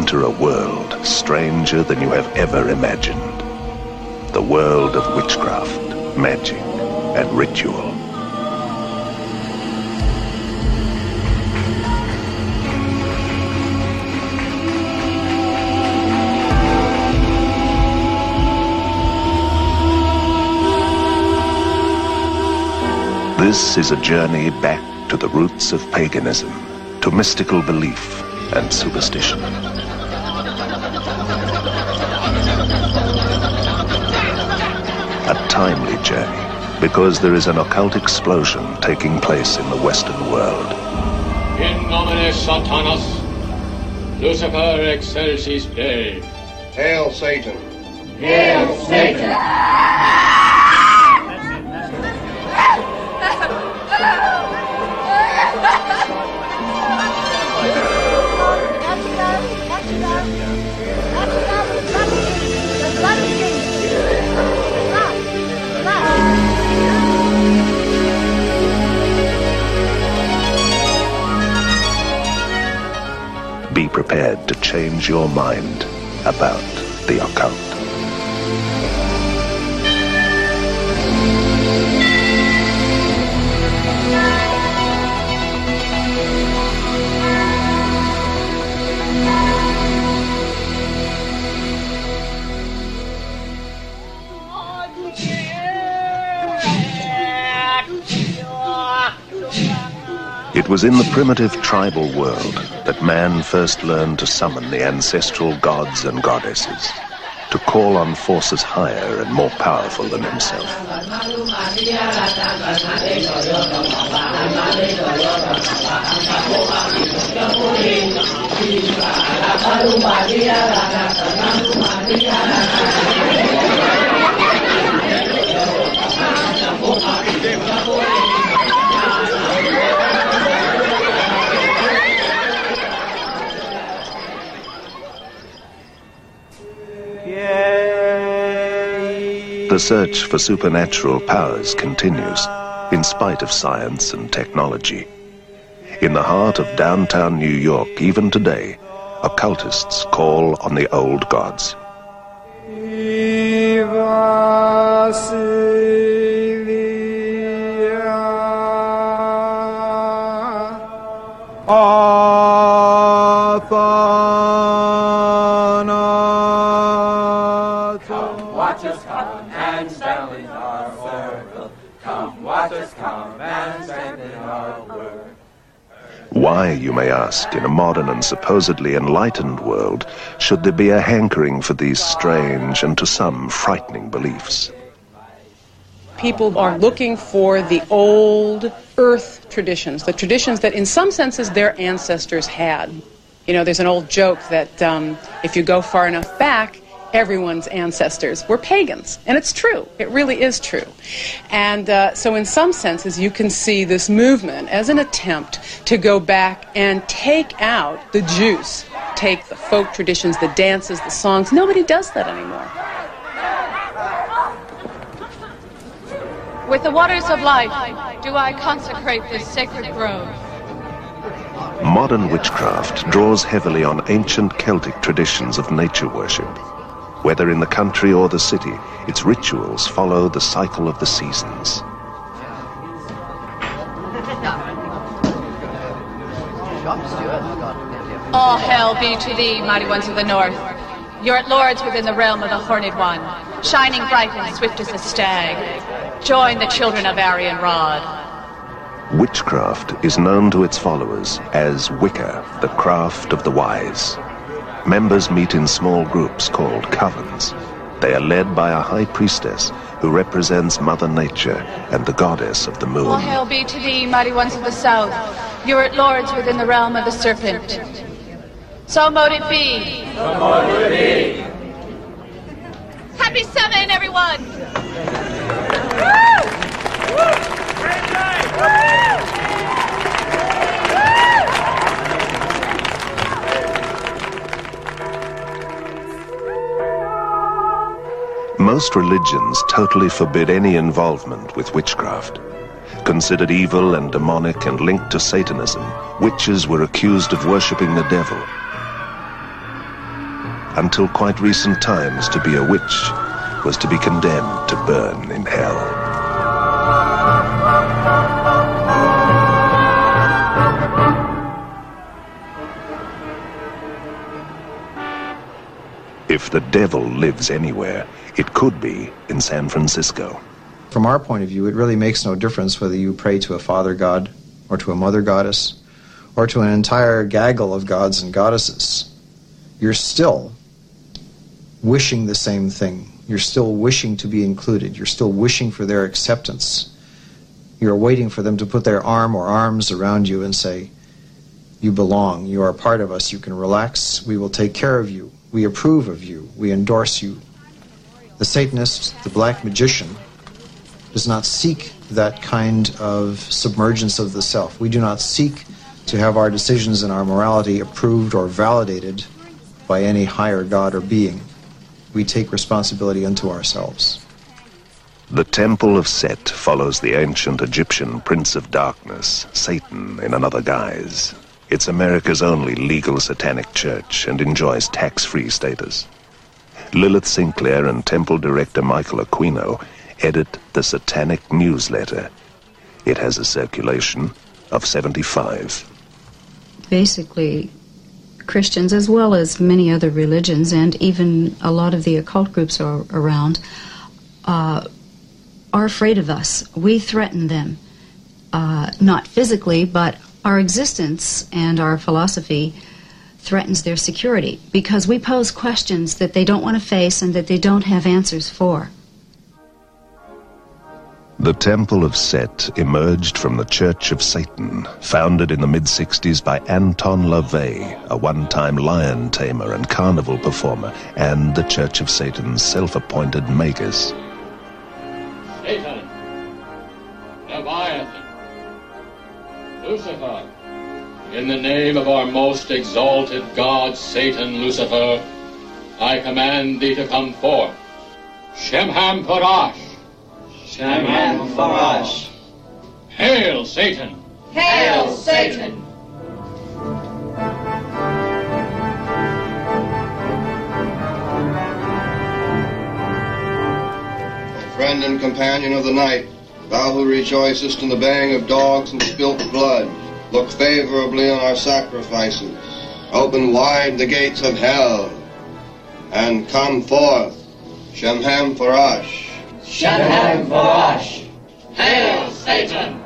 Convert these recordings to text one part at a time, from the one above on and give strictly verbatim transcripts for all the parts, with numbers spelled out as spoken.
enter a world stranger than you have ever imagined. The world of witchcraft, magic, and ritual. This is a journey back to the roots of paganism, to mystical belief and superstition. A timely journey, because there is an occult explosion taking place in the Western world. In nomine Satanas, Lucifer excelsis Dei. Hail Satan! Hail Satan! Be prepared to change your mind about the occult. It was in the primitive tribal world that man first learned to summon the ancestral gods and goddesses, to call on forces higher and more powerful than himself. The search for supernatural powers continues, in spite of science and technology. In the heart of downtown New York, even today, occultists call on the old gods. Why, you may ask, in a modern and supposedly enlightened world, should there be a hankering for these strange and to some frightening beliefs? People are looking for the old earth traditions, the traditions that in some senses their ancestors had. You know, there's an old joke that um, if you go far enough back, everyone's ancestors were pagans. And it's true. It really is true. And uh, so in some senses, you can see this movement as an attempt to go back and take out the juice, take the folk traditions, the dances, the songs. Nobody does that anymore. With the waters of life, do I consecrate this sacred grove. Modern witchcraft draws heavily on ancient Celtic traditions of nature worship. Whether in the country or the city, its rituals follow the cycle of the seasons. All hail be to thee, mighty ones of the north. You're at lords within the realm of the Horned One, shining bright and swift as a stag. Join the children of Aryan Rod. Witchcraft is known to its followers as Wicca, the craft of the wise. Members meet in small groups called covens. They are led by a high priestess who represents Mother Nature and the goddess of the moon. All hail be to thee, mighty ones of the south. You are at lords within the realm of the serpent. So mote it be. So mote it be. Happy Samhain, everyone! Woo! Woo! Woo! Most religions totally forbid any involvement with witchcraft. Considered evil and demonic and linked to Satanism, witches were accused of worshipping the devil. until quite recent times, to be a witch was to be condemned to burn in hell. If the devil lives anywhere, it could be in San Francisco. From our point of view, it really makes no difference whether you pray to a father god or to a mother goddess or to an entire gaggle of gods and goddesses. You're still wishing the same thing. You're still wishing to be included. You're still wishing for their acceptance. You're waiting for them to put their arm or arms around you and say, you belong, you are a part of us, you can relax, we will take care of you, we approve of you, we endorse you. The Satanist, the black magician, does not seek that kind of submergence of the self. We do not seek to have our decisions and our morality approved or validated by any higher god or being. We take responsibility unto ourselves. The Temple of Set follows the ancient Egyptian Prince of Darkness, Satan, in another guise. It's America's only legal satanic church and enjoys tax-free status. Lilith Sinclair and Temple Director Michael Aquino edit the Satanic Newsletter. It has a circulation of seventy-five. Basically, Christians, as well as many other religions, and even a lot of the occult groups are around, uh, are afraid of us. We threaten them, uh, not physically, but our existence and our philosophy threatens their security because we pose questions that they don't want to face and that they don't have answers for. The Temple of Set emerged from the Church of Satan, founded in the mid-sixties by Anton LaVey, a one-time lion tamer and carnival performer, and the Church of Satan's self-appointed magus. Satan, Leviathan, Lucifer, in the name of our most exalted God, Satan, Lucifer, I command thee to come forth. Shemham Parash. Shemham Parash. Hail, Satan. Hail, Satan. Friend and companion of the night, thou who rejoicest in the baying of dogs and spilt blood, look favorably on our sacrifices. Open wide the gates of hell, and come forth. Shemham Parash. Shemham Parash. Hail, Satan.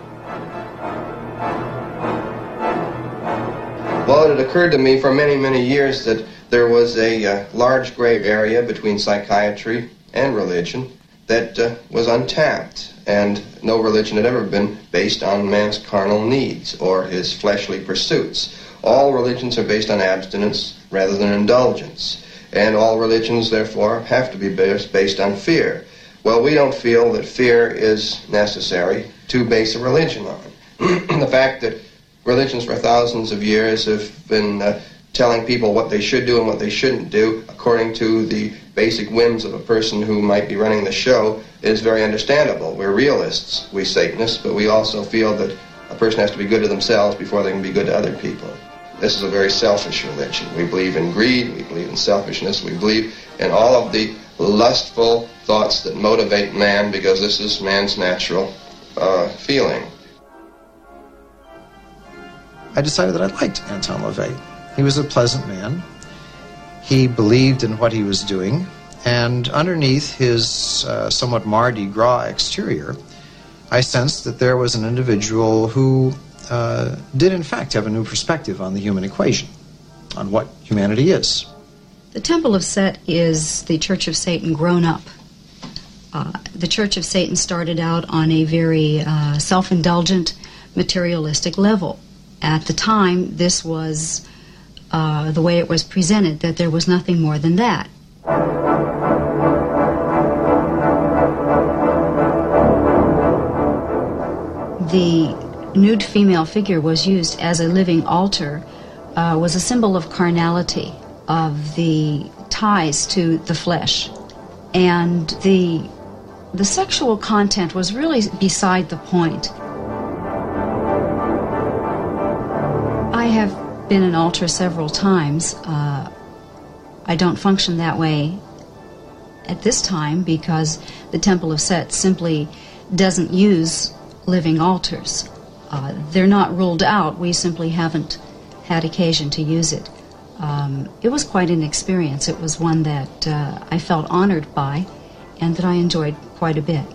Well, it had occurred to me for many, many years that there was a uh, large gray area between psychiatry and religion that uh, was untapped, and no religion had ever been based on man's carnal needs or his fleshly pursuits. All religions are based on abstinence rather than indulgence, and all religions, therefore, have to be based, based on fear. Well, we don't feel that fear is necessary to base a religion on. The fact that religions for thousands of years have been uh, telling people what they should do and what they shouldn't do according to the basic whims of a person who might be running the show is very understandable. We're realists, we Satanists, but we also feel that a person has to be good to themselves before they can be good to other people. This is a very selfish religion. We believe in greed, we believe in selfishness, we believe in all of the lustful thoughts that motivate man because this is man's natural uh, feeling. I decided that I liked Anton LaVey. He was a pleasant man. He believed in what he was doing, and underneath his uh, somewhat Mardi Gras exterior, I sensed that there was an individual who uh, did in fact have a new perspective on the human equation, on what humanity is. The Temple of Set is the Church of Satan grown up. Uh, the Church of Satan started out on a very uh, self-indulgent, materialistic level. At the time, this was uh, the way it was presented, that there was nothing more than that. The nude female figure was used as a living altar, uh, was a symbol of carnality, of the ties to the flesh. And the, the sexual content was really beside the point. I have been an altar several times. Uh, I don't function that way at this time because the Temple of Set simply doesn't use living altars. Uh, they're not ruled out. We simply haven't had occasion to use it. Um, it was quite an experience. It was one that uh, I felt honored by and that I enjoyed quite a bit.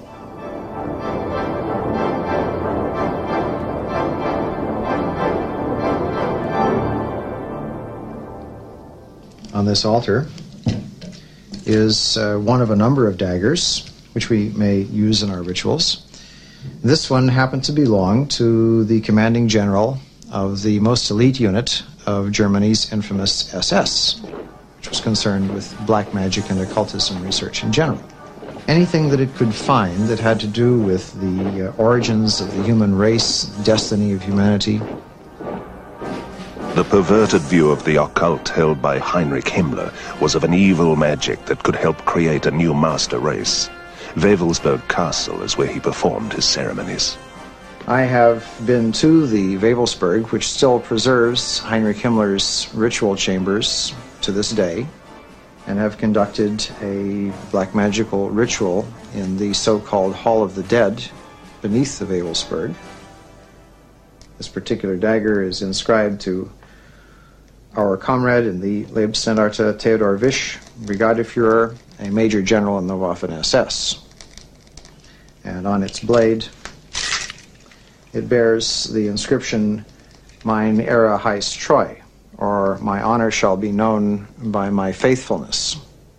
On this altar is uh, one of a number of daggers which we may use in our rituals. This one happened to belong to the commanding general of the most elite unit of Germany's infamous S S, which was concerned with black magic and occultism research in general. Anything that it could find that had to do with the uh, origins of the human race, destiny of humanity. The perverted view of the occult held by Heinrich Himmler was of an evil magic that could help create a new master race. Wewelsburg Castle is where he performed his ceremonies. I have been to the Wewelsburg, which still preserves Heinrich Himmler's ritual chambers to this day, and have conducted a black magical ritual in the so-called Hall of the Dead beneath the Wewelsburg. This particular dagger is inscribed to our comrade in the Leibstandarte Theodor Wisch, Brigadeführer, a major general in the Waffen S S. And on its blade, it bears the inscription, Mein Ehre heißt Treu, or my honor shall be known by my faithfulness.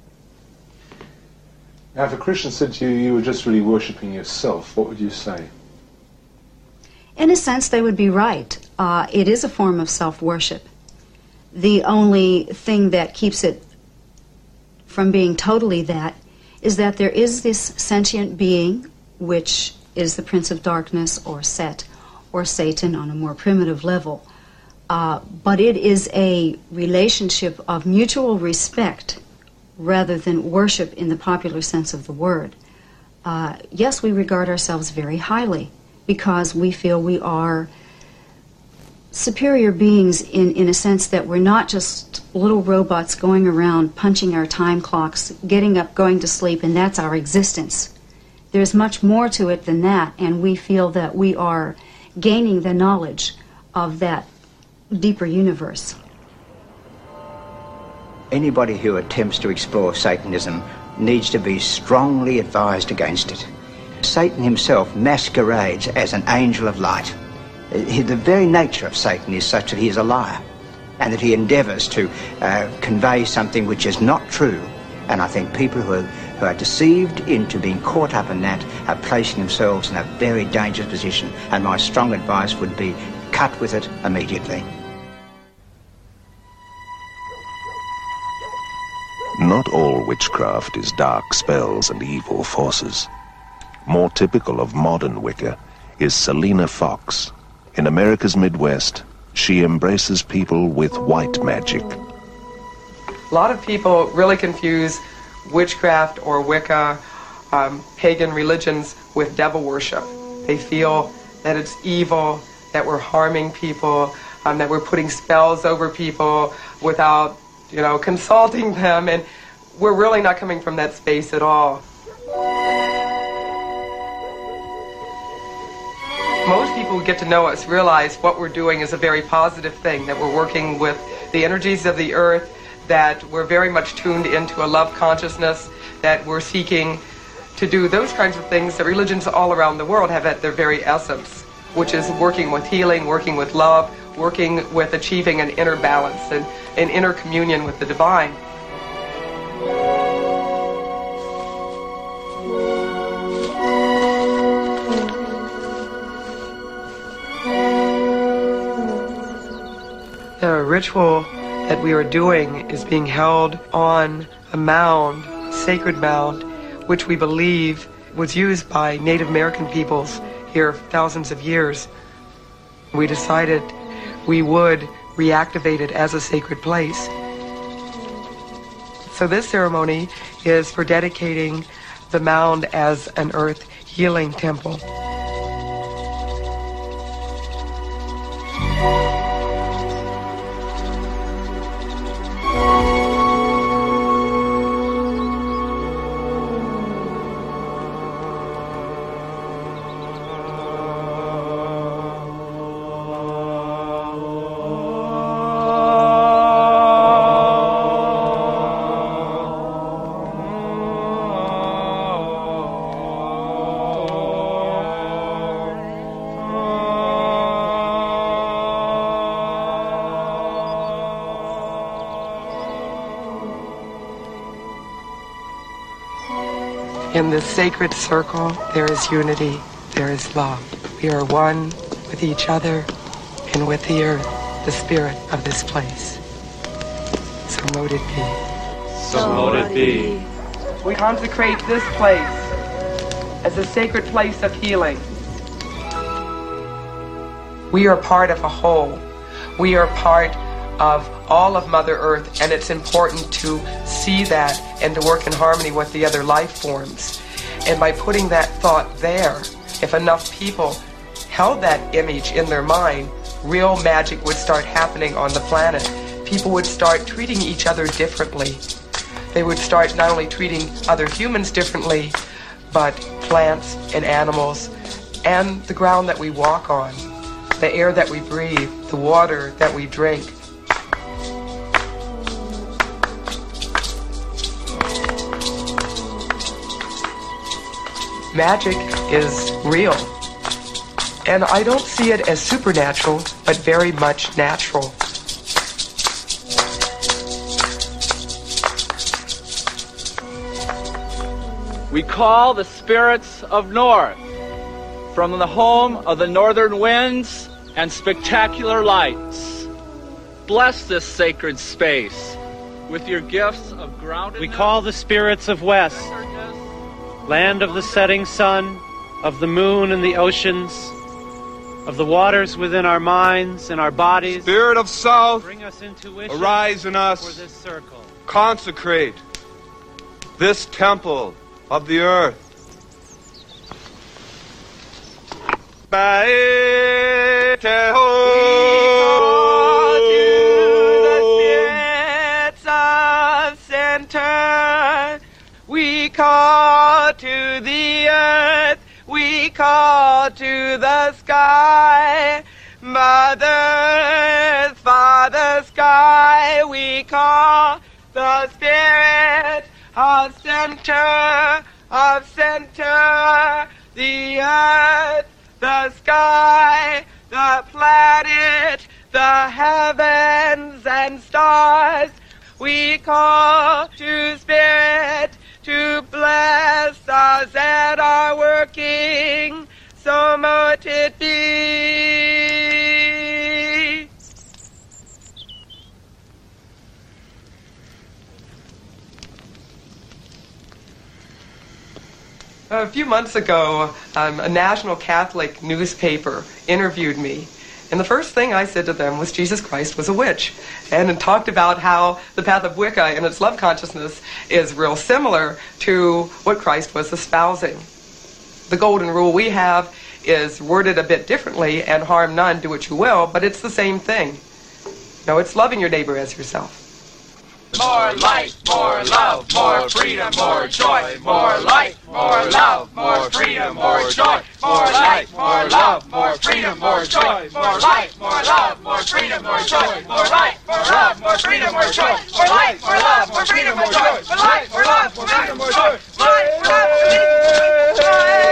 Now, if a Christian said to you, you were just really worshipping yourself, what would you say? In a sense, they would be right. Uh, it is a form of self-worship. The only thing that keeps it from being totally that is that there is this sentient being, which is the Prince of Darkness, or Set, or Satan on a more primitive level. Uh, but it is a relationship of mutual respect rather than worship in the popular sense of the word. Uh, yes, we regard ourselves very highly because we feel we are superior beings in, in a sense that we're not just little robots going around punching our time clocks, getting up, going to sleep, and that's our existence. There's much more to it than that, and we feel that we are gaining the knowledge of that deeper universe. Anybody who attempts to explore Satanism needs to be strongly advised against it. Satan himself masquerades as an angel of light. The very nature of Satan is such that he is a liar, and that he endeavours to uh, convey something which is not true. And I think people who are, who are deceived into being caught up in that are placing themselves in a very dangerous position. And my strong advice would be cut with it immediately. Not all witchcraft is dark spells and evil forces. More typical of modern Wicca is Selena Fox. In America's Midwest, she embraces people with white magic. A lot of people really confuse witchcraft or Wicca, um, pagan religions, with devil worship. They feel that it's evil, that we're harming people, um, that we're putting spells over people without, you know, consulting them, and we're really not coming from that space at all. Most people who get to know us realize what we're doing is a very positive thing, that we're working with the energies of the earth, that we're very much tuned into a love consciousness, that we're seeking to do those kinds of things that religions all around the world have at their very essence, which is working with healing, working with love, working with achieving an inner balance and an inner communion with the divine. The ritual that we are doing is being held on a mound, a sacred mound, which we believe was used by Native American peoples here thousands of years. We decided we would reactivate it as a sacred place. So this ceremony is for dedicating the mound as an earth healing temple. In this sacred circle, there is unity, there is love. We are one with each other and with the earth, the spirit of this place. So mote it be. So mote it be. We consecrate this place as a sacred place of healing. We are part of a whole. We are part of all of Mother Earth, and it's important to see that and to work in harmony with the other life forms. And by putting that thought there, if enough people held that image in their mind, real magic would start happening on the planet. People would start treating each other differently. They would start not only treating other humans differently, but plants and animals and the ground that we walk on, the air that we breathe, the water that we drink. Magic is real. And I don't see it as supernatural, but very much natural. We call the spirits of North from the home of the northern winds and spectacular lights. Bless this sacred space with your gifts of groundedness. We call the spirits of West, land of the setting sun, of the moon and the oceans, of the waters within our minds and our bodies. Spirit of South, bring us intuition, arise in us, for this circle. Consecrate this temple of the earth. Bae te ho. We call to the earth, we call to the sky. Mother Earth, Father Sky, we call the spirit of center, of center, the earth, the sky, the planet, the heavens and stars. We call to spirit to bless us and our working, so mote it be. A few months ago, um, a national Catholic newspaper interviewed me. And the first thing I said to them was Jesus Christ was a witch. And it talked about how the path of Wicca and its love consciousness is real similar to what Christ was espousing. The golden rule we have is worded a bit differently, and harm none, do what you will, but it's the same thing. No, it's loving your neighbor as yourself. More light, more love, more freedom, more joy. More light, more love, more freedom, more joy. More light, more love, more freedom, more joy. More light, more love, more freedom, more joy. More light, more love, more freedom, more joy. More light, more love, more freedom, more joy. More light, more love, more freedom, more joy. More light, more love, more freedom, more joy.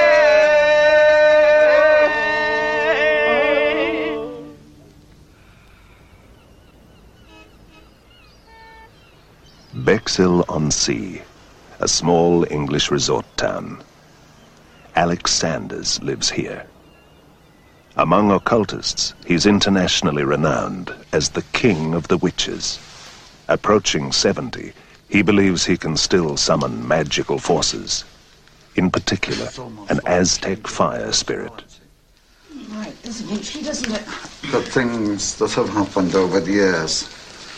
Bexhill-on-Sea, a small English resort town. Alex Sanders lives here. Among occultists, he's internationally renowned as the King of the Witches. Approaching seventy, he believes he can still summon magical forces. In particular, an Aztec fire spirit. Right, isn't it? She doesn't it? The things that have happened over the years.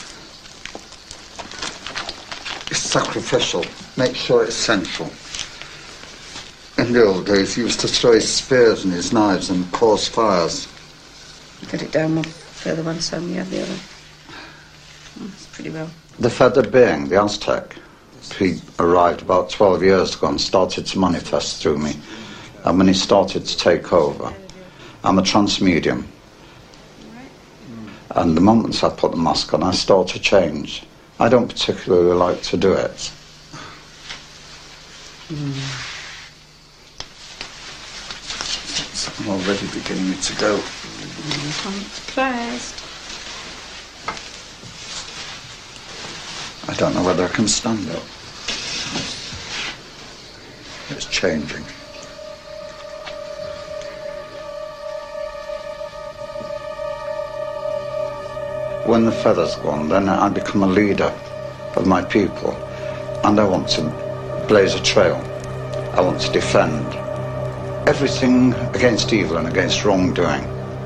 It's sacrificial. Make sure it's central. In the old days, he used to throw his spears and his knives and cause fires. Get it down more further one side and the other. Oh, it's pretty well. The feathered being, the Aztec, he arrived about twelve years ago and started to manifest through me. And when he started to take over, I'm a trance medium. And the moment I put the mask on, I start to change. I don't particularly like to do it. Mm. I'm already beginning to go. Closed. I don't know whether I can stand up. it's changing. When the feather's gone, then I become a leader of my people, and I want to blaze a trail. I want to defend everything against evil and against wrongdoing.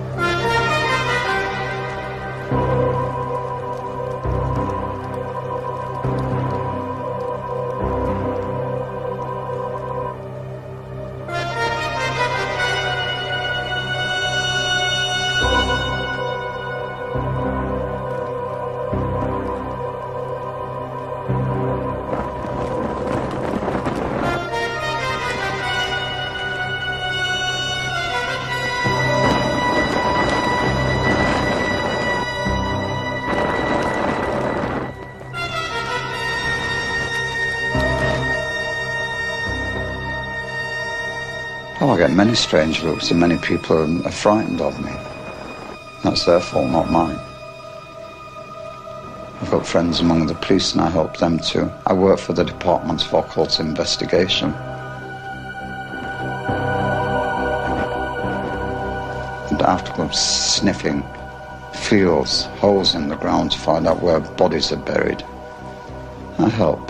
Oh, I get many strange looks and many people are frightened of me. That's their fault, not mine. I've got friends among the police and I help them too. I work for the Department of Occult Investigation. And I have to go sniffing fields, holes in the ground to find out where bodies are buried. I help.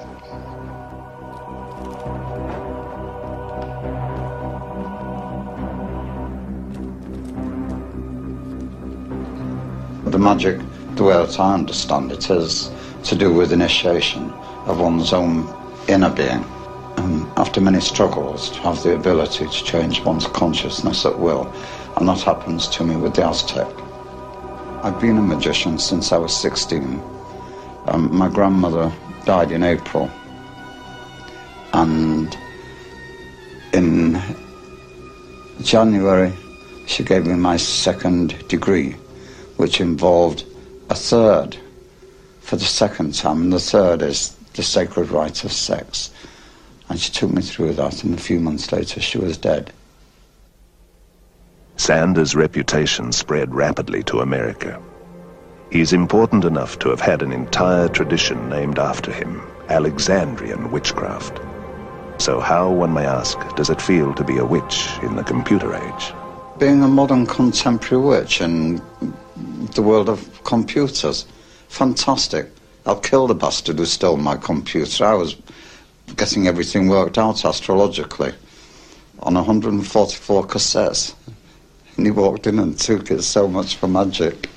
The magic, the way that I understand it, is to do with initiation of one's own inner being. And after many struggles, to have the ability to change one's consciousness at will. And that happens to me with the Aztec. I've been a magician since I was sixteen. Um, my grandmother died in April. And in January, she gave me my second degree, which involved a third for the second time, and the third is the sacred rite of sex. And she took me through that, and a few months later she was dead. Sanders' reputation spread rapidly to America. He's important enough to have had an entire tradition named after him, Alexandrian witchcraft. So how, one may ask, does it feel to be a witch in the computer age? Being a modern contemporary witch in the world of computers, fantastic. I'll kill the bastard who stole my computer. I was getting everything worked out astrologically on one hundred forty-four cassettes. And he walked in and took it. So much for magic.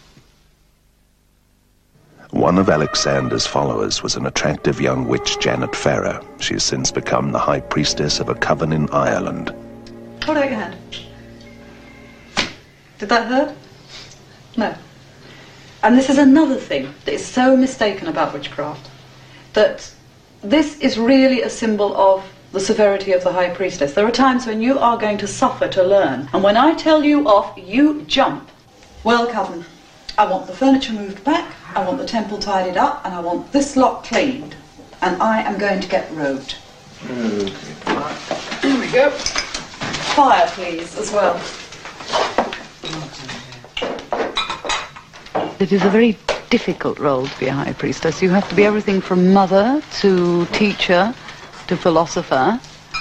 One of Alexander's followers was an attractive young witch, Janet Farrer. She's since become the high priestess of a coven in Ireland. Hold out your hand. Did that hurt? No. And this is another thing that is so mistaken about witchcraft, that this is really a symbol of the severity of the high priestess. There are times when you are going to suffer to learn, and when I tell you off, you jump. Well, Coven, I want the furniture moved back, I want the temple tidied up, and I want this lot cleaned. And I am going to get robed. Okay. Here we go. Fire, please, as well. It is a very difficult role to be a high priestess. You have to be everything from mother to teacher to philosopher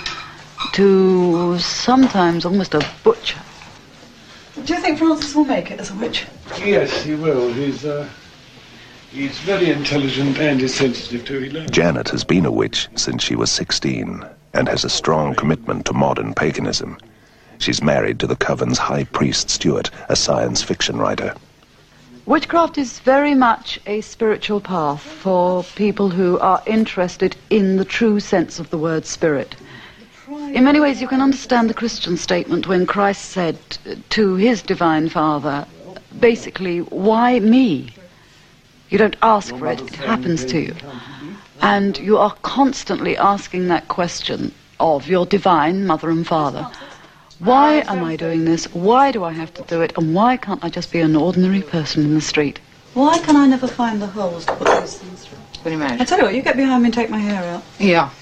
to sometimes almost a butcher. Do you think Francis will make it as a witch? Yes, he will. He's, uh, he's very intelligent and is sensitive to it. Janet has been a witch since she was sixteen and has a strong commitment to modern paganism. She's married to the coven's high priest Stuart, a science fiction writer. Witchcraft is very much a spiritual path for people who are interested in the true sense of the word spirit. In many ways, you can understand the Christian statement when Christ said to his divine Father, basically, why me? You don't ask for it, it happens to you. And you are constantly asking that question of your divine mother and father. Why am I doing this? Why do I have to do it? And why can't I just be an ordinary person in the street? Why can I never find the holes to put these things through? What do you mean? I tell you what, you get behind me and take my hair out. Yeah.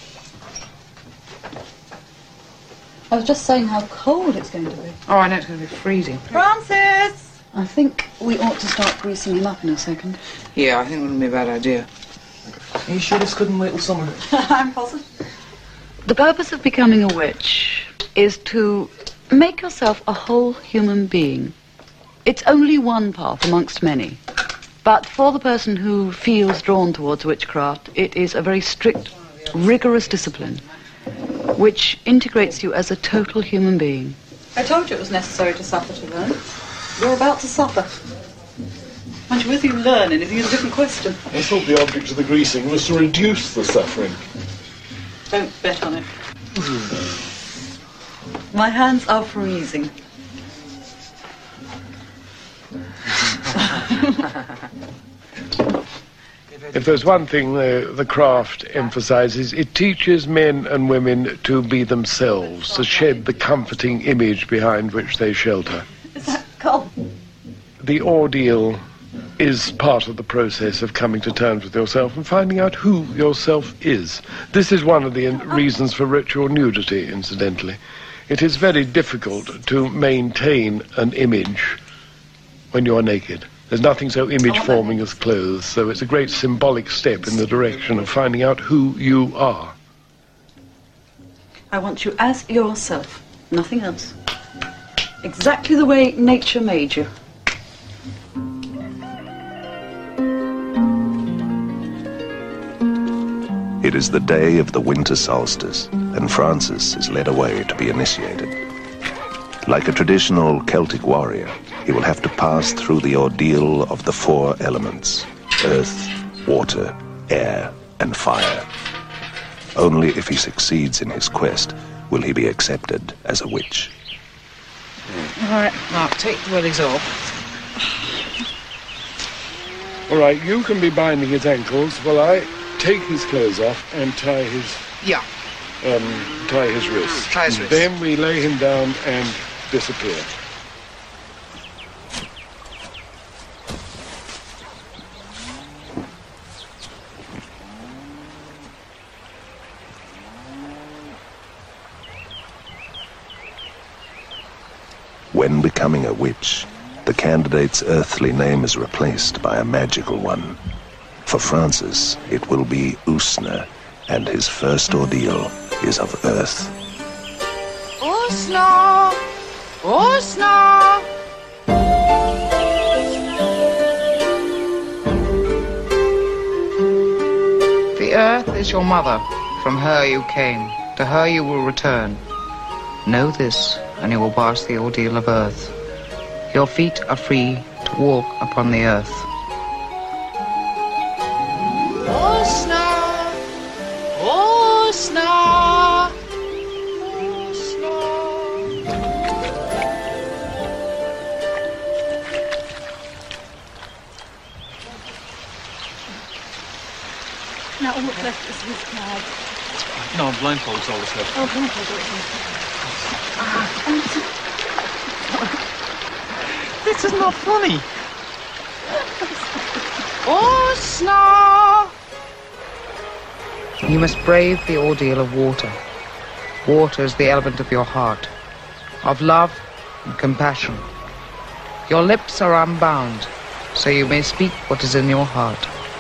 I was just saying how cold it's going to be. Oh, I know it's going to be freezing. Francis! I think we ought to start greasing him up in a second. Yeah, I think it wouldn't be a bad idea. Are you sure this couldn't wait till summer? I'm positive. The purpose of becoming a witch is to make yourself a whole human being. It's only one path amongst many. But for the person who feels drawn towards witchcraft, it is a very strict, rigorous discipline which integrates you as a total human being. I told you it was necessary to suffer to learn. You're about to suffer. Mind you, whether you learn anything is a different question. I thought the object of the greasing was to reduce the suffering. Don't bet on it. My hands are freezing. If there's one thing the, the craft emphasizes, it teaches men and women to be themselves, to shed the comforting image behind which they shelter. Is that cold? The ordeal is part of the process of coming to terms with yourself and finding out who yourself is. This is one of the reasons for ritual nudity, incidentally. It is very difficult to maintain an image when you're naked. There's nothing so image-forming as clothes, so it's a great symbolic step in the direction of finding out who you are. I want you as yourself, nothing else. Exactly the way nature made you. It is the day of the winter solstice, and Francis is led away to be initiated. Like a traditional Celtic warrior, he will have to pass through the ordeal of the four elements: earth, water, air, and fire. Only if he succeeds in his quest will he be accepted as a witch. All right, Mark, take the wellies off. All right, you can be binding his ankles while I take his clothes off and tie his... Yeah. Um, tie his wrists. Tie his wrists. Then we lay him down and disappear. When becoming a witch, the candidate's earthly name is replaced by a magical one. For Francis, it will be Usna, and his first ordeal is of earth. Usna! Usna! The earth is your mother. From her you came. To her you will return. Know this, and you will pass the ordeal of earth. Your feet are free to walk upon the earth. Usna! Usna! Now all that's left is his card. No, blindfold's all that's left. Oh, blindfold's all that's left. This is not funny. Usna! You must brave the ordeal of water. Water is the element of your heart, of love and compassion. Your lips are unbound, so you may speak what is in your heart.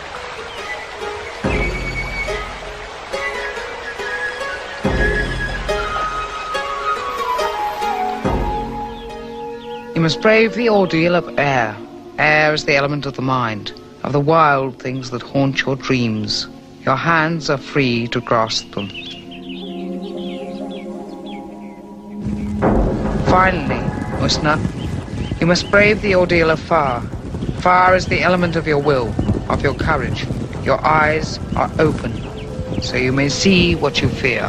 You must brave the ordeal of air. Air is the element of the mind, of the wild things that haunt your dreams. Your hands are free to grasp them. Finally, Usna, you must brave the ordeal of fire. Fire is the element of your will, of your courage. Your eyes are open, so you may see what you fear.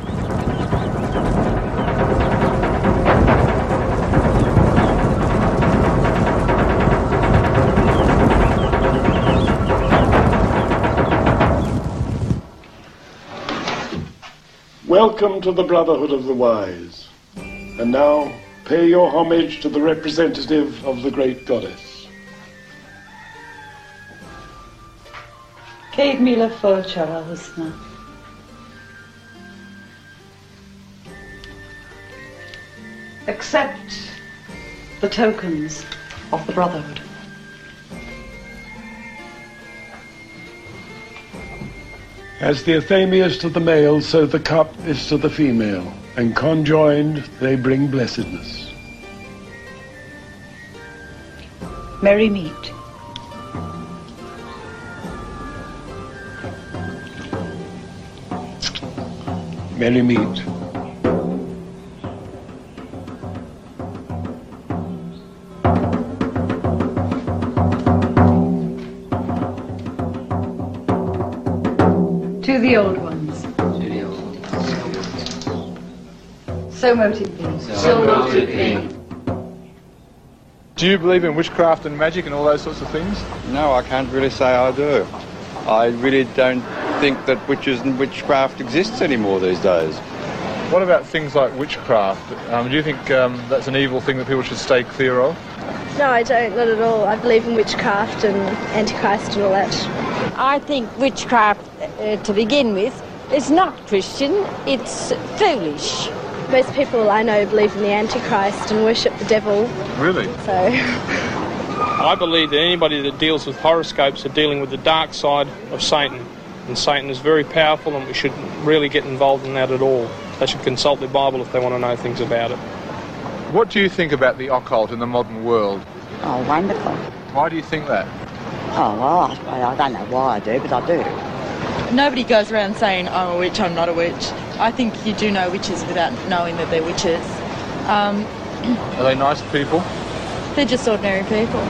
Welcome to the Brotherhood of the Wise. And now, pay your homage to the representative of the great goddess. Cave Mila Fochara Usna. Accept the tokens of the Brotherhood. As the Athame is to the male, so the cup is to the female, and conjoined they bring blessedness. Merry meet. Merry meet. To the old ones. So mote it be. So mote it be. Do you believe in witchcraft and magic and all those sorts of things? No, I can't really say I do. I really don't think that witches and witchcraft exists anymore these days. What about things like witchcraft? Um, do you think um, that's an evil thing that people should stay clear of? No, I don't, not at all. I believe in witchcraft and Antichrist and all that. I think witchcraft, uh, to begin with, is not Christian, it's foolish. Most people I know believe in the Antichrist and worship the devil. Really? So... I believe that anybody that deals with horoscopes are dealing with the dark side of Satan. And Satan is very powerful, and we should really get involved in that at all. They should consult their Bible if they want to know things about it. What do you think about the occult in the modern world? Oh, wonderful. Why do you think that? Oh, well, I, I don't know why I do, but I do. Nobody goes around saying, I'm a witch, I'm not a witch. I think you do know witches without knowing that they're witches. Um, Are they nice people? They're just ordinary people.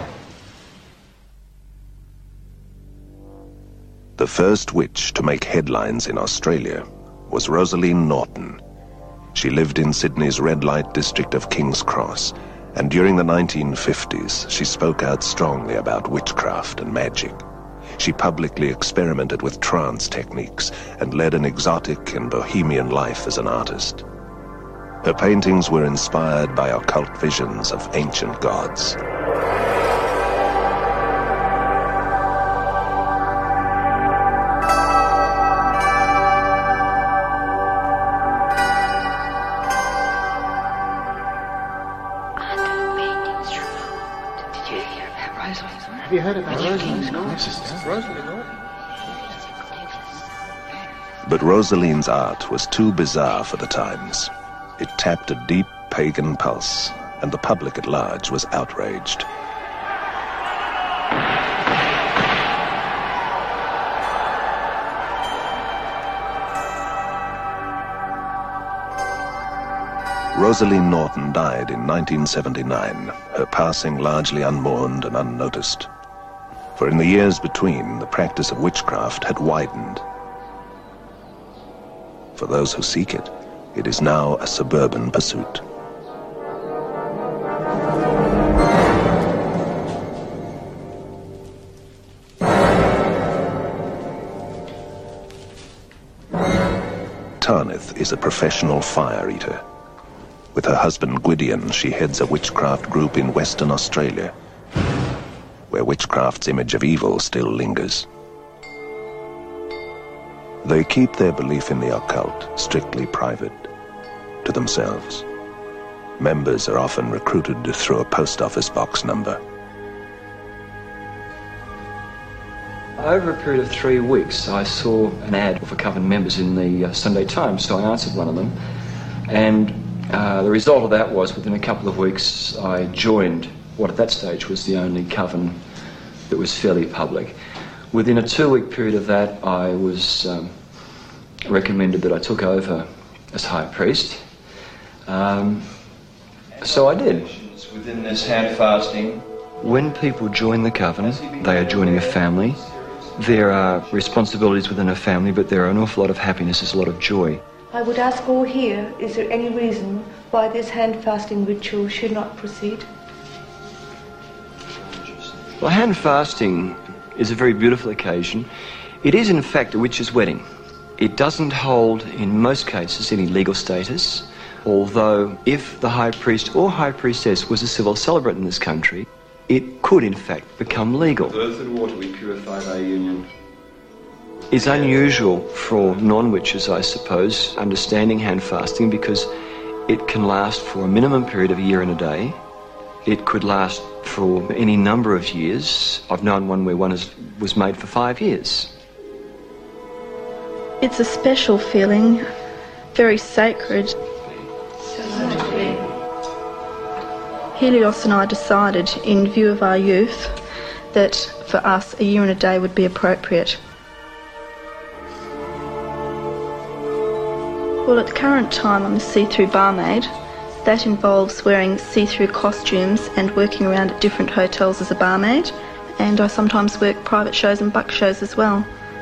The first witch to make headlines in Australia was Rosaleen Norton. She lived in Sydney's red light district of King's Cross, and during the nineteen fifties she spoke out strongly about witchcraft and magic. She publicly experimented with trance techniques and led an exotic and bohemian life as an artist. Her paintings were inspired by occult visions of ancient gods. Have you heard about Rosaleen Norton? Rosaleen Norton. But Rosaleen's art was too bizarre for the times. It tapped a deep pagan pulse, and the public at large was outraged. Rosaleen Norton died in nineteen seventy-nine, her passing largely unmourned and unnoticed. For in the years between, the practice of witchcraft had widened. For those who seek it, it is now a suburban pursuit. Tarnith is a professional fire eater. With her husband Gwydion, she heads a witchcraft group in Western Australia, where witchcraft's image of evil still lingers. They keep their belief in the occult strictly private, to themselves. Members are often recruited through a post office box number. Over a period of three weeks, I saw an ad for Coven members in the uh, Sunday Times, so I answered one of them. And uh, the result of that was, within a couple of weeks, I joined what at that stage was the only coven that was fairly public. Within a two-week period of that, I was um, recommended that I took over as High Priest. Um, so I did. Within this hand fasting, when people join the coven, they are joining a family. There are responsibilities within a family, but there are an awful lot of happiness, there's a lot of joy. I would ask all here, is there any reason why this hand fasting ritual should not proceed? Well, hand fasting is a very beautiful occasion. It is, in fact, a witch's wedding. It doesn't hold, in most cases, any legal status, although if the High Priest or High Priestess was a civil celebrant in this country, it could, in fact, become legal. With earth and water we purify thy union. It's unusual for non-witches, I suppose, understanding hand fasting because it can last for a minimum period of a year and a day. It could last for any number of years. I've known one where one is, was made for five years. It's a special feeling, very sacred. Helios and I decided, in view of our youth, that for us a year and a day would be appropriate. Well, at the current time I'm a see-through barmaid. That involves wearing see-through costumes and working around at different hotels as a barmaid, and I sometimes work private shows and buck shows as well.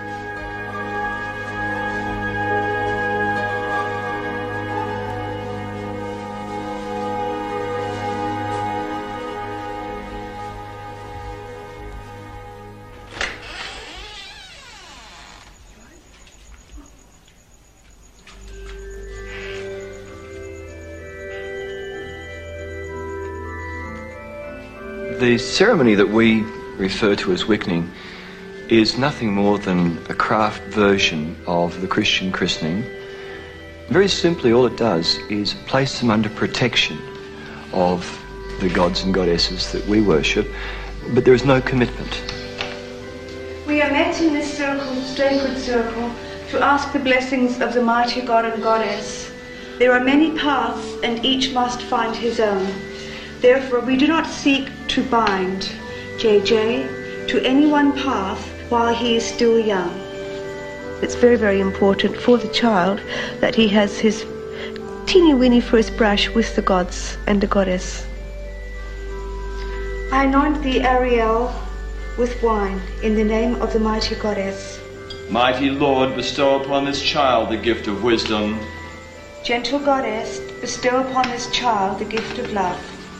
The ceremony that we refer to as wickening is nothing more than a craft version of the Christian christening. Very simply, all it does is place them under protection of the gods and goddesses that we worship, but there is no commitment. We are met in this circle, sacred circle, to ask the blessings of the mighty God and Goddess. There are many paths, and each must find his own. Therefore, we do not seek to bind J J to any one path while he is still young. It's very, very important for the child that he has his teeny weeny first brush with the gods and the goddess. I anoint the Ariel with wine in the name of the mighty goddess. Mighty Lord, bestow upon this child the gift of wisdom. Gentle goddess, bestow upon this child the gift of love.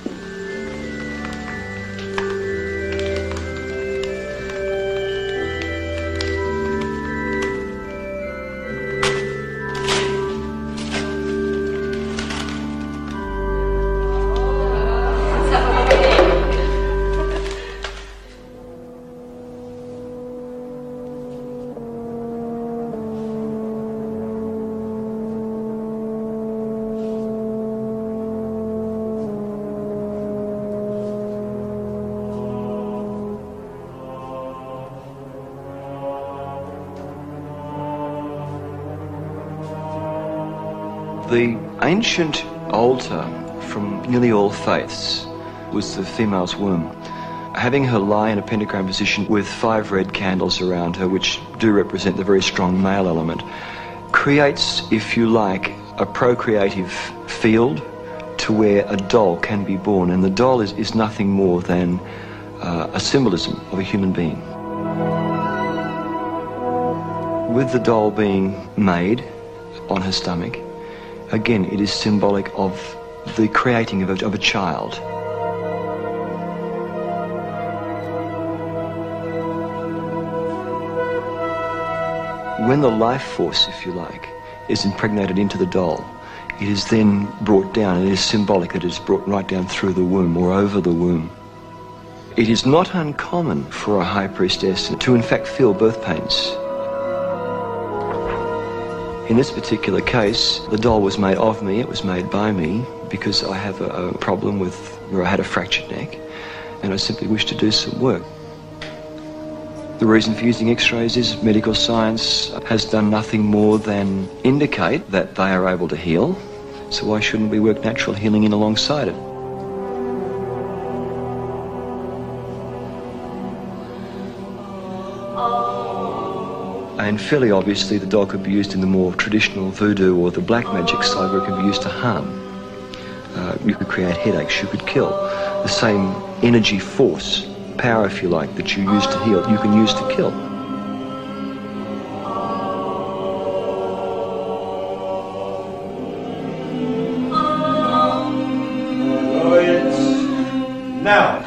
The ancient altar from nearly all faiths was the female's womb. Having her lie in a pentagram position with five red candles around her, which do represent the very strong male element, creates, if you like, a procreative field to where a doll can be born. And the doll is, is nothing more than uh, a symbolism of a human being. With the doll being made on her stomach, again, it is symbolic of the creating of a, of a child. When the life force, if you like, is impregnated into the doll, it is then brought down. It is symbolic that it is brought right down through the womb or over the womb. It is not uncommon for a high priestess to in fact feel birth pains. In this particular case, the doll was made of me, it was made by me, because I have a, a problem with, where I had a fractured neck, and I simply wished to do some work. The reason for using x-rays is medical science has done nothing more than indicate that they are able to heal, so why shouldn't we work natural healing in alongside it? And fairly obviously the doll could be used in the more traditional voodoo or the black magic side, where it can be used to harm. Uh, you could create headaches, you could kill. The same energy force, power if you like, that you use to heal, you can use to kill. Now.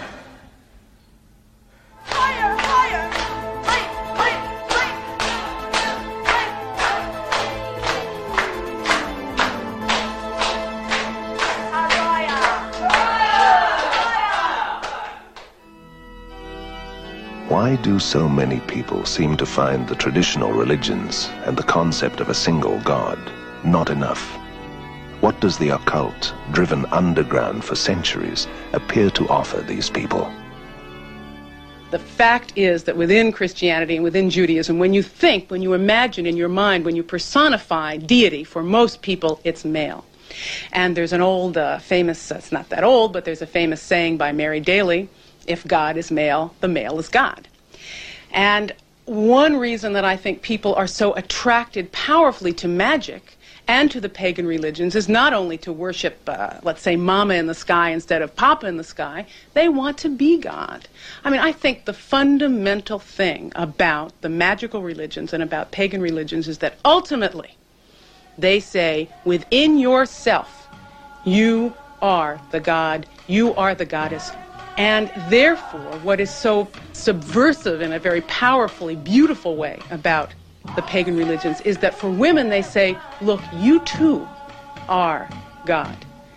Why do so many people seem to find the traditional religions and the concept of a single God not enough? What does the occult, driven underground for centuries, appear to offer these people? The fact is that within Christianity and within Judaism, when you think, when you imagine in your mind, when you personify deity, for most people, it's male. And there's an old uh, famous, uh, it's not that old, but there's a famous saying by Mary Daly, if God is male, the male is God. And one reason that I think people are so attracted powerfully to magic and to the pagan religions is not only to worship, uh, let's say, Mama in the sky instead of Papa in the sky. They want to be God. I mean, I think the fundamental thing about the magical religions and about pagan religions is that ultimately they say, within yourself, you are the God, you are the goddess. And therefore, what is so subversive in a very powerfully beautiful way about the pagan religions is that for women they say, look, you too are God.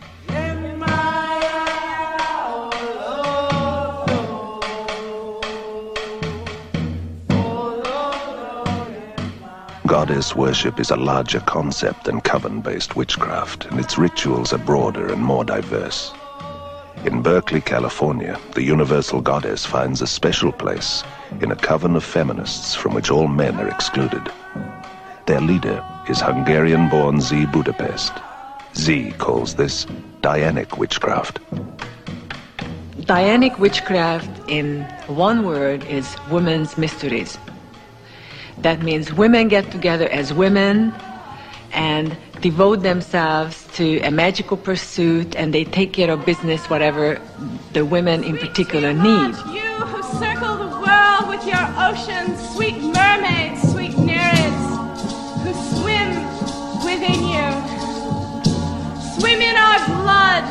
Goddess worship is a larger concept than coven-based witchcraft, and its rituals are broader and more diverse. In Berkeley, California, the universal goddess finds a special place in a coven of feminists from which all men are excluded. Their leader is Hungarian-born Z. Budapest. Z calls this Dianic witchcraft. Dianic witchcraft, in one word, is women's mysteries. That means women get together as women and devote themselves to a magical pursuit, and they take care of business, whatever the women in particular need. You who circle the world with your oceans, sweet mermaids, sweet nereids, who swim within you, swim in our blood,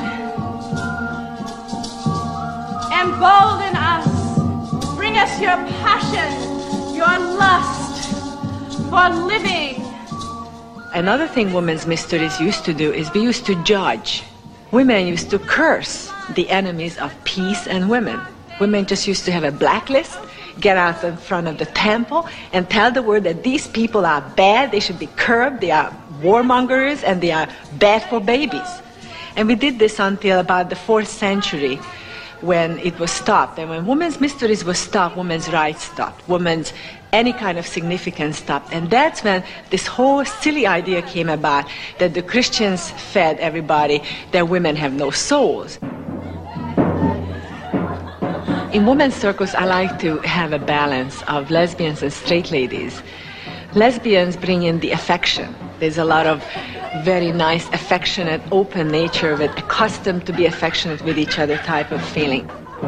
embolden us, bring us your passion, your lust for living. Another thing women's mysteries used to do is we used to judge. Women used to curse the enemies of peace and women. Women just used to have a blacklist, get out in front of the temple and tell the world that these people are bad, they should be curbed, they are warmongers, and they are bad for babies. And we did this until about the fourth century, when it was stopped. And when women's mysteries were stopped, women's rights stopped, women's any kind of significance stopped. And that's when this whole silly idea came about that the Christians fed everybody that women have no souls. In women's circles, I like to have a balance of lesbians and straight ladies. Lesbians bring in the affection. There's a lot of very nice, affectionate, open nature with accustomed to be affectionate with each other type of feeling.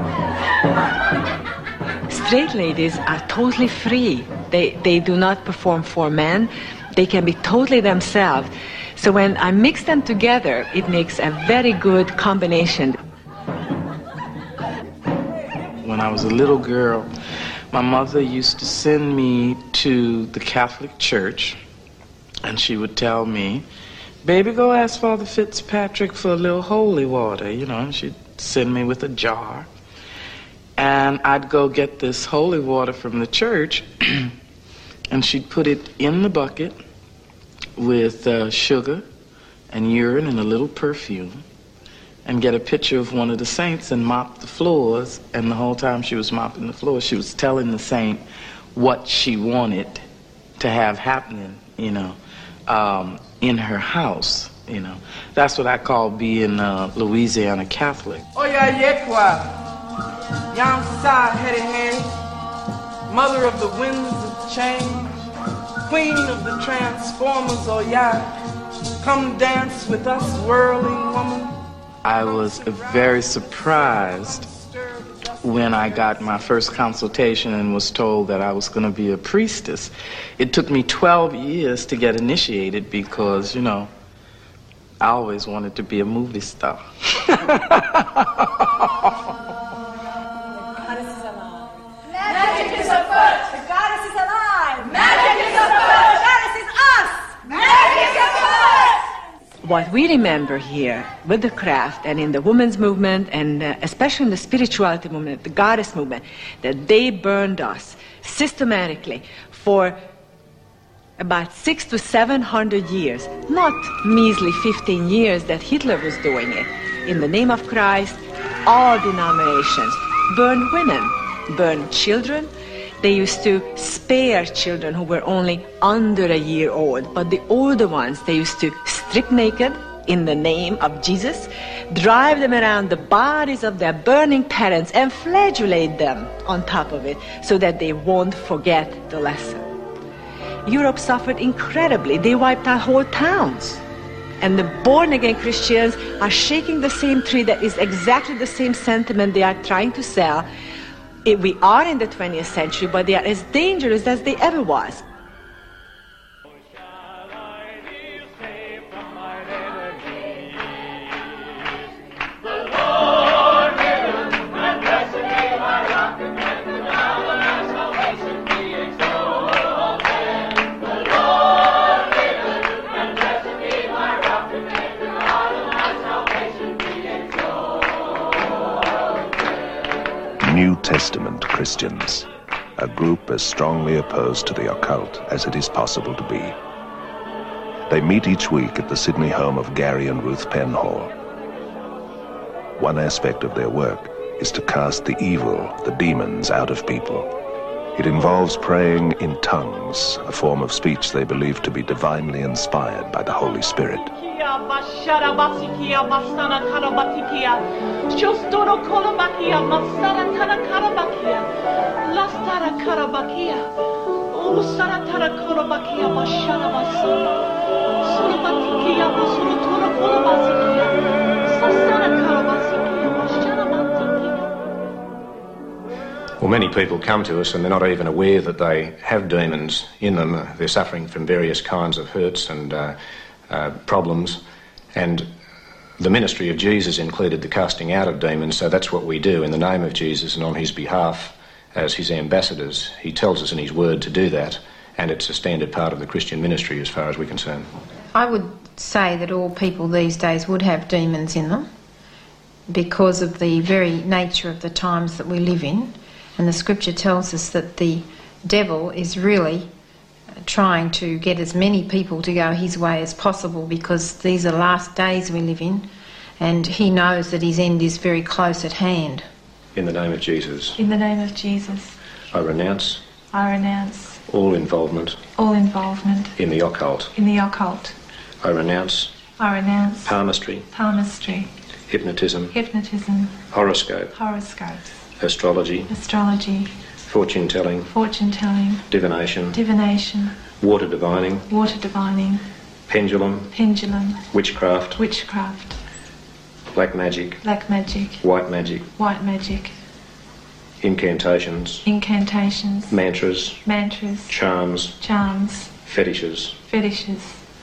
Straight ladies are totally free. They, they do not perform for men. They can be totally themselves. So when I mix them together, it makes a very good combination. When I was a little girl, my mother used to send me to the Catholic Church, and she would tell me, baby, go ask Father Fitzpatrick for a little holy water, you know, and she'd send me with a jar. And I'd go get this holy water from the church, and she'd put it in the bucket with uh, sugar and urine and a little perfume, and get a picture of one of the saints and mop the floors. And the whole time she was mopping the floors, she was telling the saint what she wanted to have happening, you know, um, in her house, you know. That's what I call being a Louisiana Catholic. Oh yeah, Yekwa, Yam Sa Hede Hede, mother of the winds of change, queen of the transformers, oh yeah, come dance with us, whirling woman. I was very surprised when I got my first consultation and was told that I was going to be a priestess. It took me twelve years to get initiated because, you know, I always wanted to be a movie star. Magic is afoot! The goddess is alive! Magic is afoot! The goddess is us! Magic is afoot! What we remember here with the craft and in the women's movement, and uh, especially in the spirituality movement, the goddess movement, that they burned us systematically for about six to seven hundred years, not measly fifteen years that Hitler was doing it. In the name of Christ, all denominations burned women. burn children. They used to spare children who were only under a year old, but the older ones, they used to strip naked in the name of Jesus, drive them around the bodies of their burning parents, and flagellate them on top of it so that they won't forget the lesson. Europe suffered incredibly. They wiped out whole towns. And the born-again Christians are shaking the same tree that is exactly the same sentiment they are trying to sell. It, we are in the twentieth century, but they are as dangerous as they ever was. New Testament Christians, a group as strongly opposed to the occult as it is possible to be. They meet each week at the Sydney home of Gary and Ruth Penhall. One aspect of their work is to cast the evil, the demons, out of people. It involves praying in tongues, a form of speech they believe to be divinely inspired by the Holy Spirit. Well, many people come to us and they're not even aware that they have demons in them. They're suffering from various kinds of hurts and uh, uh, problems. And the ministry of Jesus included the casting out of demons, so that's what we do in the name of Jesus and on his behalf as his ambassadors. He tells us in his word to do that, and it's a standard part of the Christian ministry as far as we're concerned. I would say that all people these days would have demons in them because of the very nature of the times that we live in. And the scripture tells us that the devil is really trying to get as many people to go his way as possible because these are last days we live in, and he knows that his end is very close at hand. In the name of Jesus, In the name of Jesus, I renounce I renounce all involvement all involvement in the occult. in the occult. I renounce I renounce palmistry, palmistry, hypnotism, hypnotism, horoscope, horoscopes, astrology, astrology, fortune-telling, fortune-telling, divination, divination, water divining, water divining, pendulum, pendulum, witchcraft, witchcraft, black magic, black magic, white magic, white magic, incantations, incantations, mantras, mantras, charms, charms, fetishes, fetishes,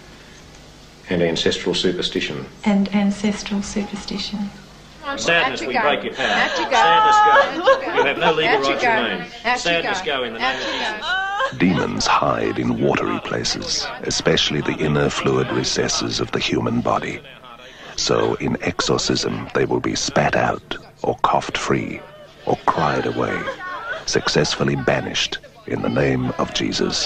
and ancestral superstition. and ancestral superstition. Sadness, we break your power. Out you go. Sadness, Out go. you go. You have no legal Out you right to go. remain. Out you Sadness, go. go in the name of Jesus. Demons hide in watery places, especially the inner fluid recesses of the human body. So in exorcism, they will be spat out, or coughed free, or cried away, successfully banished in the name of Jesus.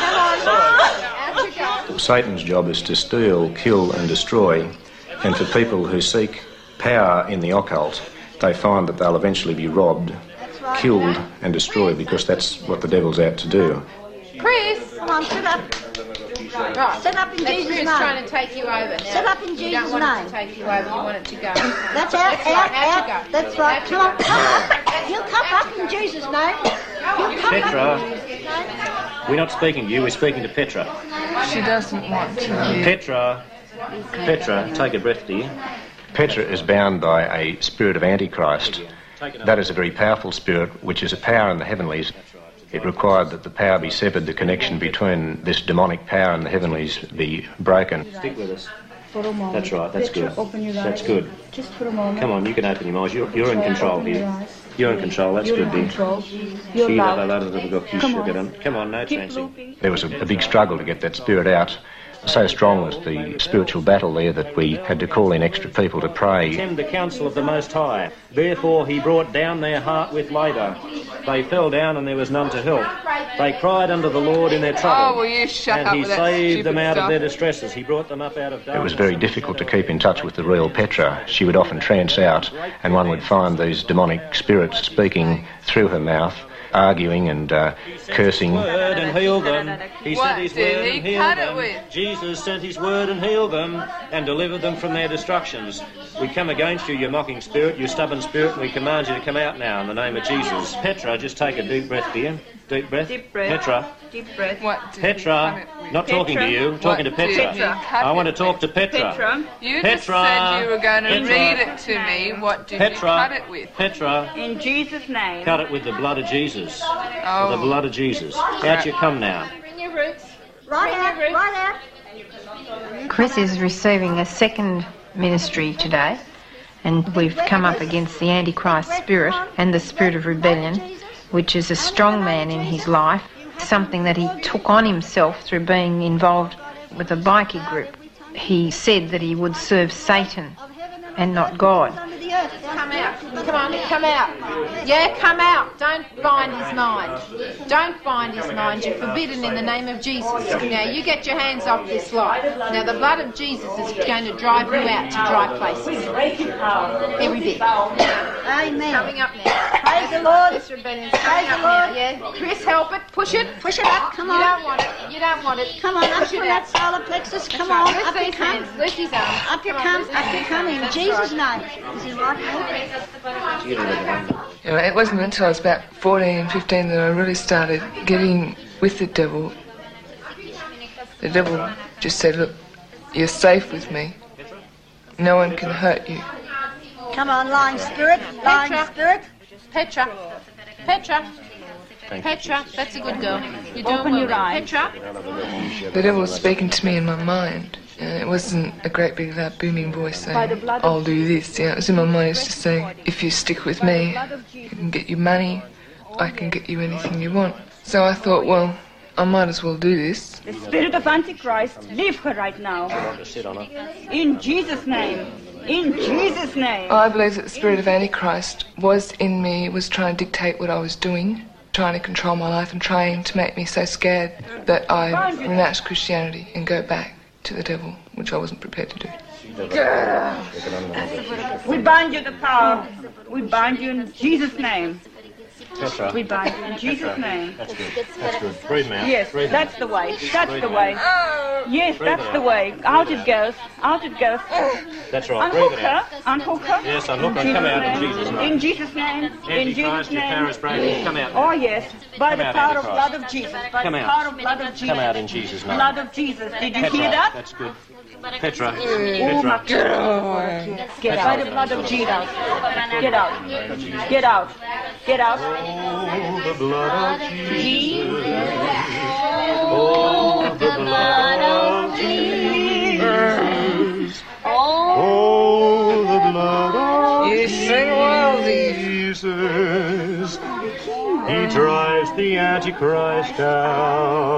Satan's job is to steal, kill and destroy, and for people who seek power in the occult, they find that they'll eventually be robbed, killed and destroyed, because that's what the devil's out to do. Chris, come on, sit up. Right. Sit up in That's Jesus' Chris name. trying to take you over now. Sit up in You Jesus' don't want it name. to take you over, you want it to go. That's out, That's out, right, out out. you go. That's right. Out you Come on, go. come up. He'll come up in Jesus' name. He'll come Petra. up in Jesus' name. We're not speaking to you, we're speaking to Petra. She doesn't want to. Petra, Petra, take a breath, dear. Petra is bound by a spirit of Antichrist. That is a very powerful spirit, which is a power in the heavenlies. It required that the power be severed, the connection between this demonic power and the heavenlies be broken. Stick with us. For a moment. That's right, that's Petra, good. Open your That's eyes. good. Just for a moment. Come on, you can open your eyes. You're, you're in Petra, control open your here. eyes. You're in control, that's You're good, in dear. control. You're loud. Come Come on. on. Come on, no Keep chancing. looping. There was a, a big struggle to get that spirit out. So strong was the spiritual battle there that we had to call in extra people to pray. Attend the counsel of the Most High. Therefore he brought down their heart with labour. They fell down and there was none to help. They cried unto the Lord in their trouble. Oh, will you shut and up he with that saved them stupid out stuff? of their distresses. He brought them up out of darkness. It was very difficult to keep in touch with the real Petra. She would often trance out, and one would find these demonic spirits speaking through her mouth, arguing and uh, cursing. Word and healed them. He What sent his did word he and healed cut it them. with? Jesus sent his word and healed them and delivered them from their destructions. We come against you, you mocking spirit, you stubborn spirit, and we command you to come out now in the name of Jesus. Petra, just take a deep breath, dear. Deep breath. Deep breath. Petra. Deep breath. What did Petra. he cut it Not with? talking to Petra? you, talking to What did Petra. he cut I want to it talk with? to Petra. Petra. You Petra. just said you were going to Petra. read it to me. What did Petra. you cut it with? Petra. In Jesus' name. Cut it with the blood of Jesus. Oh. With the blood of Jesus. Out you come now. Bring your roots. Right out, right out. Chris is receiving a second ministry today, and we've come up against the Antichrist spirit and the spirit of rebellion, which is a strong man in his life, something that he took on himself through being involved with a bikie group. He said that he would serve Satan and not God. Come out. Come on, come out. Yeah, come out. Don't bind his mind. Don't bind his mind. You're forbidden in the name of Jesus. Now, you get your hands off this lot. Now, the blood of Jesus is going to drive you out to dry places. Every bit. Amen. Coming up now. Praise the Lord. This rebellion's coming up now. Yeah. Chris, help it. Push it. Push it up. Come on. You don't want it. You don't want it. Come on, up from that solar plexus. Come on. Up you come. Lift his arm. Up you come. Up you come in Jesus' name. Is he right? You know, it wasn't until I was about fourteen, fifteen that I really started getting with the devil. The devil just said, look, you're safe with me. No one can hurt you. Come on, lying spirit. Lying Petra. spirit. Petra. Petra. Petra. That's a good girl. You're doing Open well your there. eyes. Petra. The devil was speaking to me in my mind. Uh, it wasn't a great big loud booming voice By the saying, blood of I'll do this. You know, it was in my mind. It was just saying, if you stick with me, I can get you money. I can get you anything you want. So I thought, well, I might as well do this. The spirit of Antichrist, leave her right now. Sit on her. In Jesus' name. In Jesus' name. I believe that the spirit of Antichrist was in me, was trying to dictate what I was doing, trying to control my life and trying to make me so scared that I renounce Christianity and go back to the devil, which I wasn't prepared to do. We bind you the power. We bind you in Jesus' name. Petra. We bind you in Jesus' name. That's good. That's good. Breathe now. Yes, Breathe that's now. the way. That's Breathe the now. way. Yes, Breathe that's it the out. way. Out it goes. Out it goes. That's right. Unhook Breathe it her. out. Unhook her. Yes, unhook her. Come out in Jesus' name. In Jesus' name. In Antichrist, Jesus' your power is name. broken. Come out. Oh yes, by Come the out, power of Antichrist. blood of Jesus. By Come the out. power of blood of Jesus. Come out in Jesus' name. Blood of Jesus. Did you Petra, hear that? That's good. Petra. Oh, my Petra. God. Get out. By the blood of Jesus. Get out. Get out. Get out. Oh, the blood of Jesus. Oh, the blood of Jesus. Oh, the blood of You sing well, Jesus. He drives the Antichrist out.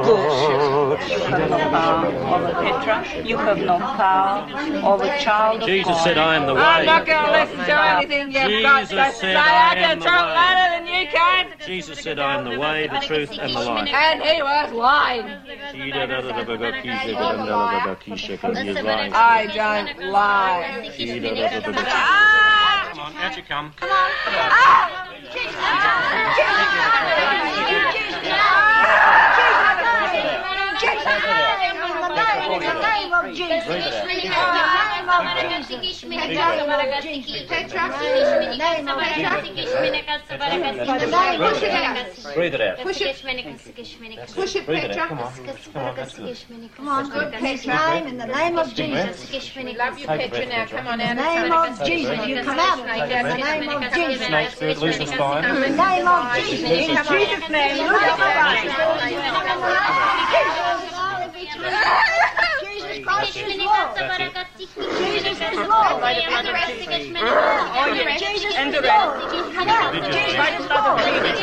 Over Petra, you have no power over child of Jesus God. said, I am the way. I'm not going to listen to anything you've got to Jesus say. said, I I am can the talk way. louder than you can. Jesus said, I am the way, the truth, and the life. And he was lying. He is lying. I don't lie. Come on, out you come. Come on. Ah! In the name of Jesus. In the name of Jesus. In the name of Jesus. Breathe it out. Push it. Push it, Breathe it Petra. out. Come on. Come on, that's good. Come on, good Petra. In the name of Jesus. We love you, Petra. Now, come on out. In the name of Jesus. You come out. In the name of Jesus. Snake spirit, loose the spine. In the name of Jesus. In Jesus' name. Loose the spine. Jesus Christ is Lord. Jesus is Lord. by the blood of Jesus. Oh, yes. Jesus and the rest. Come out. Jesus by the blood of Jesus.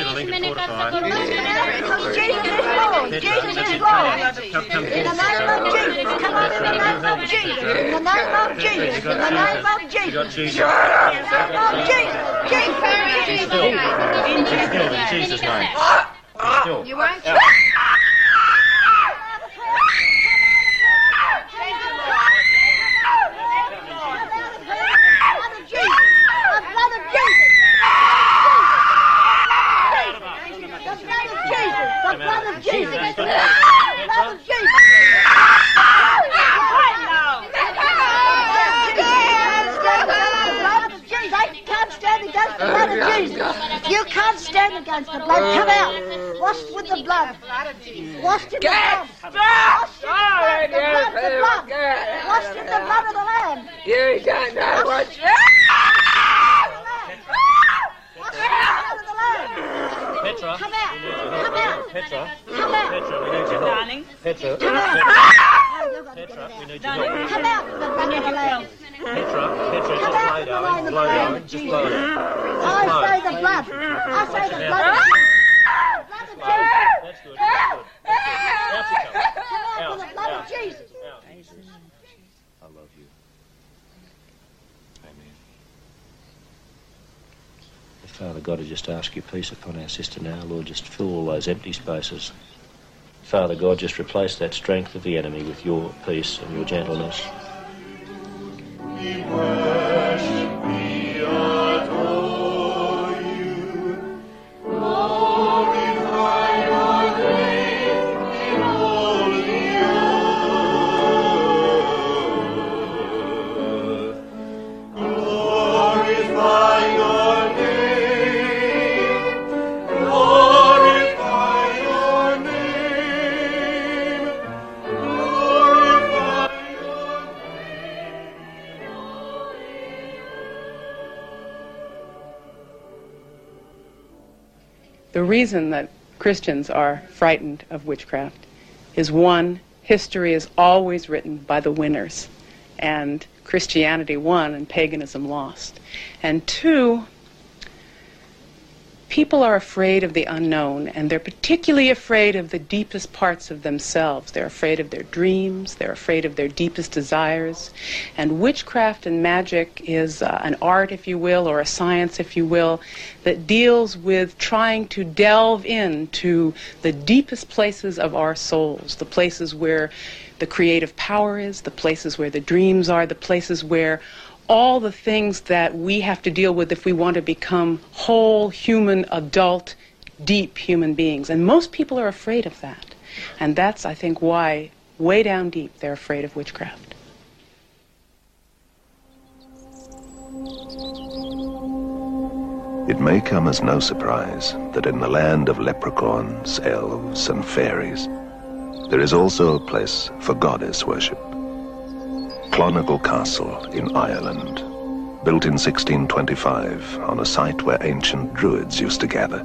Jesus is Lord. Jesus is Lord. In the name of Jesus. Come on, in the name of Jesus. In the name of Jesus. In the name of Jesus. In the name of Jesus. Jesus. In Jesus' name. You won't. You can't stand against the blood. Come out. Washed with the blood. Washed in the blood. Washed in the blood. The blood. Washed in the blood of the Lamb. You don't know what. Petra, come out, come out, Petra, come out, Petra, we need your help. darling. Petra, come out, Petra, we need your darling, help. come out, the blood of the Lamb. Petra, Petra, just Come blow, darling, blow, darling, just blow. I say the blood. I say the blood of Jesus. That's good, that's good. Come out for the blood of Jesus. I love you. Amen. Father God, I just ask your peace upon our sister now, Lord. Just fill all those empty spaces. Father God, just replace that strength of the enemy with your peace and your gentleness. We worship, we adore you, glorify your name in all the earth. Glorify your name, glorify your name, glorify your The reason that Christians are frightened of witchcraft is, one, history is always written by the winners, and Christianity won and paganism lost. And two, people are afraid of the unknown, and they're particularly afraid of the deepest parts of themselves. They're afraid of their dreams, they're afraid of their deepest desires. And witchcraft and magic is uh, an art, if you will, or a science, if you will, that deals with trying to delve into the deepest places of our souls, the places where the creative power is, the places where the dreams are, the places where all the things that we have to deal with if we want to become whole, human, adult, deep human beings. And most people are afraid of that. And that's, I think, why, way down deep, they're afraid of witchcraft. It may come as no surprise that in the land of leprechauns, elves, and fairies, there is also a place for goddess worship. Clonical Castle in Ireland, built in sixteen twenty-five on a site where ancient druids used to gather.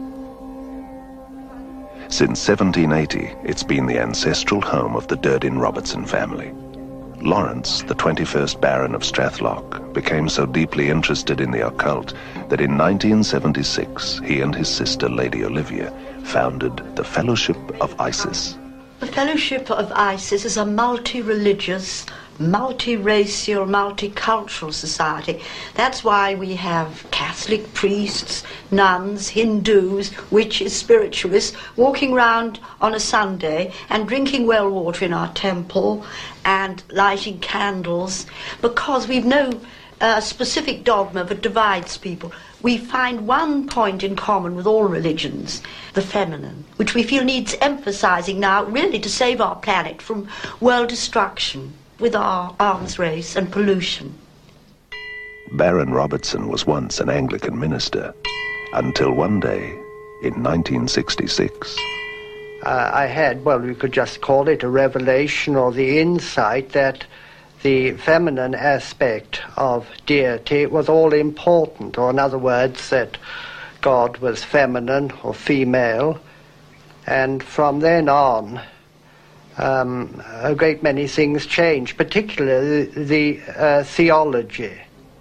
Since seventeen eighty, it's been the ancestral home of the Durdin Robertson family. Lawrence, the twenty-first Baron of Strathlock, became so deeply interested in the occult that in nineteen seventy-six, he and his sister, Lady Olivia, founded the Fellowship of Isis. The Fellowship of Isis is a multi-religious, multi-racial, multicultural society. That's why we have Catholic priests, nuns, Hindus, witches, spiritualists walking around on a Sunday and drinking well water in our temple and lighting candles, because we've no uh, specific dogma that divides people. We find one point in common with all religions, the feminine, which we feel needs emphasizing now, really, to save our planet from world destruction with our arms race and pollution. Baron Robertson was once an Anglican minister, until one day in nineteen sixty-six. Uh, I had, well, we could just call it a revelation or the insight that the feminine aspect of deity was all important, or in other words, that God was feminine or female. And from then on, um, a great many things changed, particularly the uh, theology.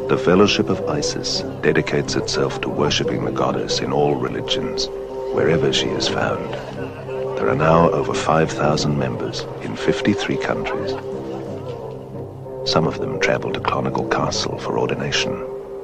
The Fellowship of Isis dedicates itself to worshipping the goddess in all religions, wherever she is found. There are now over five thousand members in fifty-three countries. Some of them travel to Clonical Castle for ordination.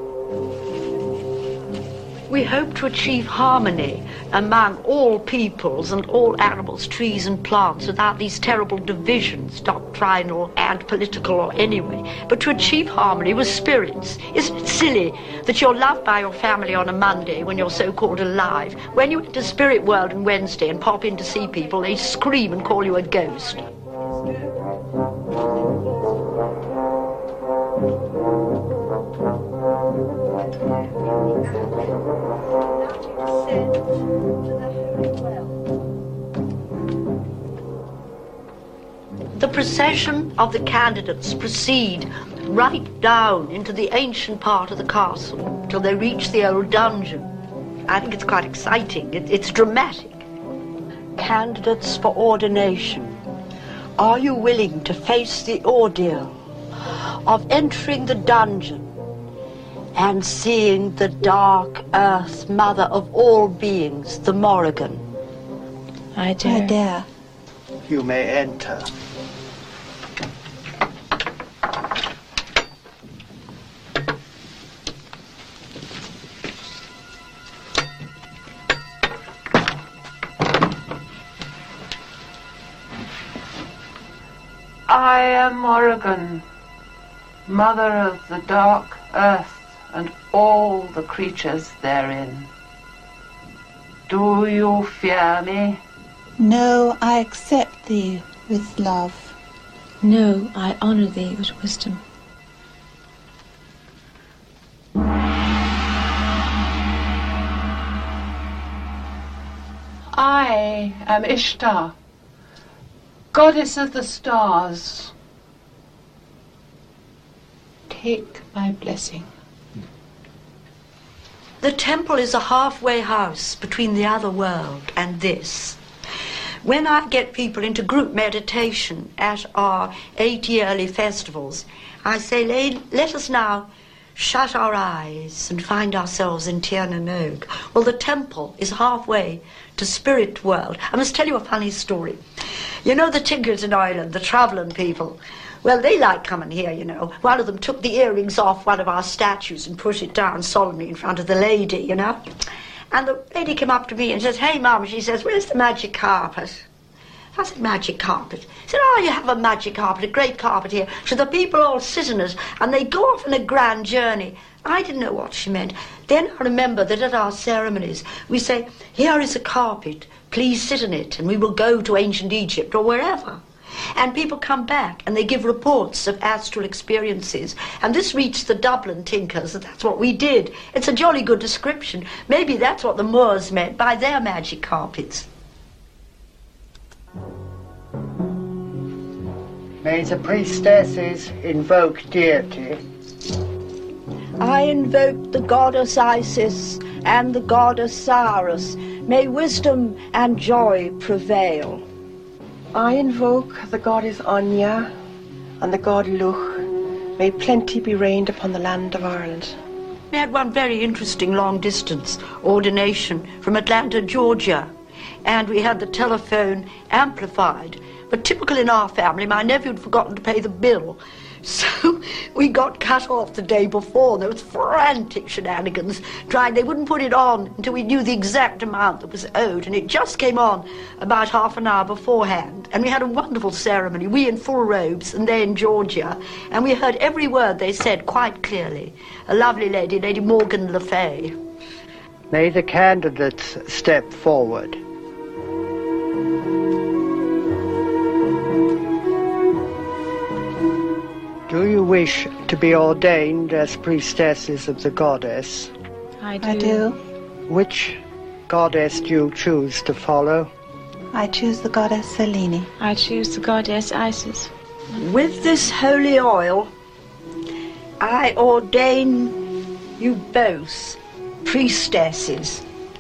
We hope to achieve harmony among all peoples and all animals, trees and plants without these terrible divisions, doctrinal and political or anyway, but to achieve harmony with spirits. Isn't it silly that you're loved by your family on a Monday when you're so-called alive? When you enter spirit world on Wednesday and pop in to see people, they scream and call you a ghost. The procession of the candidates proceed right down into the ancient part of the castle till they reach the old dungeon. I think it's quite exciting. It, it's dramatic. Candidates for ordination, are you willing to face the ordeal of entering the dungeon and seeing the dark earth mother of all beings, the Morrigan? I dare. I dare. You may enter. I am Morrigan, mother of the dark earth and all the creatures therein. Do you fear me? No, I accept thee with love. No, I honor thee with wisdom. I am Ishtar, goddess of the stars. Take my blessing. The temple is a halfway house between the other world and this. When I get people into group meditation at our eight yearly festivals, I say, let us now shut our eyes and find ourselves in Tir na Nog. Well, the temple is halfway to spirit world. I must tell you a funny story. You know the Tiggers in Ireland, the travelling people? Well, they like coming here, you know. One of them took the earrings off one of our statues and put it down solemnly in front of the lady, you know. And the lady came up to me and says, hey, Mum, she says, where's the magic carpet? I said, magic carpet? She said, oh, you have a magic carpet, a great carpet here. So the people all sit in it, and they go off on a grand journey. I didn't know what she meant. Then I remember that at our ceremonies, we say, here is a carpet, please sit in it, and we will go to ancient Egypt or wherever. And people come back and they give reports of astral experiences. And this reached the Dublin Tinkers, and that's what we did. It's a jolly good description. Maybe that's what the Moors meant by their magic carpets. May the priestesses invoke deity. I invoke the goddess Isis and the god Osiris. May wisdom and joy prevail. I invoke the goddess Anya and the god Luch. May plenty be rained upon the land of Ireland. We had one very interesting long-distance ordination from Atlanta, Georgia, and we had the telephone amplified. But typical in our family, my nephew had forgotten to pay the bill. So we got cut off the day before. There was frantic shenanigans trying. They wouldn't put it on until we knew the exact amount that was owed. And it just came on about half an hour beforehand. And we had a wonderful ceremony, we in full robes and they in Georgia. And we heard every word they said quite clearly. A lovely lady, Lady Morgan Le Fay. May the candidates step forward. Do you wish to be ordained as priestesses of the goddess? I do. I do. Which goddess do you choose to follow? I choose the goddess Selene. I choose the goddess Isis. With this holy oil, I ordain you both priestesses.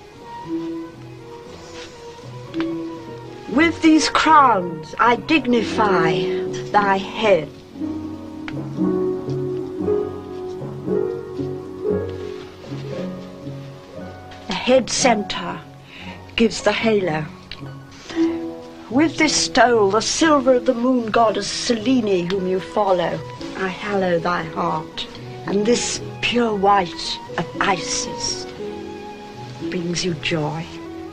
With these crowns, I dignify thy head. head center gives the halo. With this stole, the silver of the moon goddess Selene, whom you follow, I hallow thy heart. And this pure white of Isis brings you joy.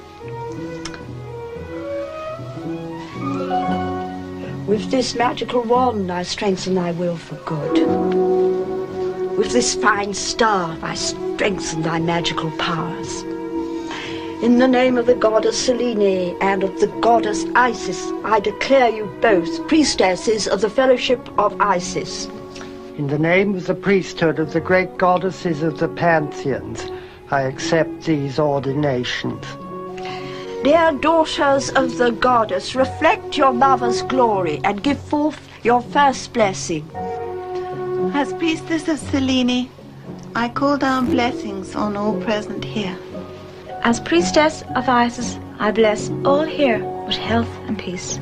With this magical wand I strengthen thy will for good. With this fine staff I strengthen thy magical powers. In the name of the goddess Selene and of the goddess Isis, I declare you both priestesses of the Fellowship of Isis. In the name of the priesthood of the great goddesses of the Pantheons, I accept these ordinations. Dear daughters of the goddess, reflect your mother's glory and give forth your first blessing. As priestess of Selene, I call down blessings on all present here. As priestess of Isis, I bless all here with health and peace.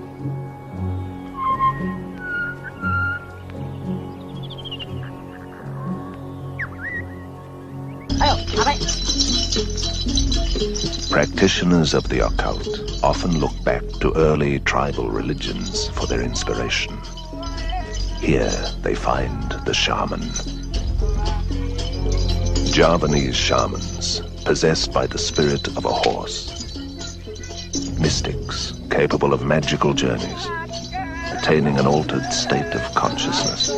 Practitioners of the occult often look back to early tribal religions for their inspiration. Here they find the shaman. Javanese shamans, possessed by the spirit of a horse. Mystics, capable of magical journeys, attaining an altered state of consciousness.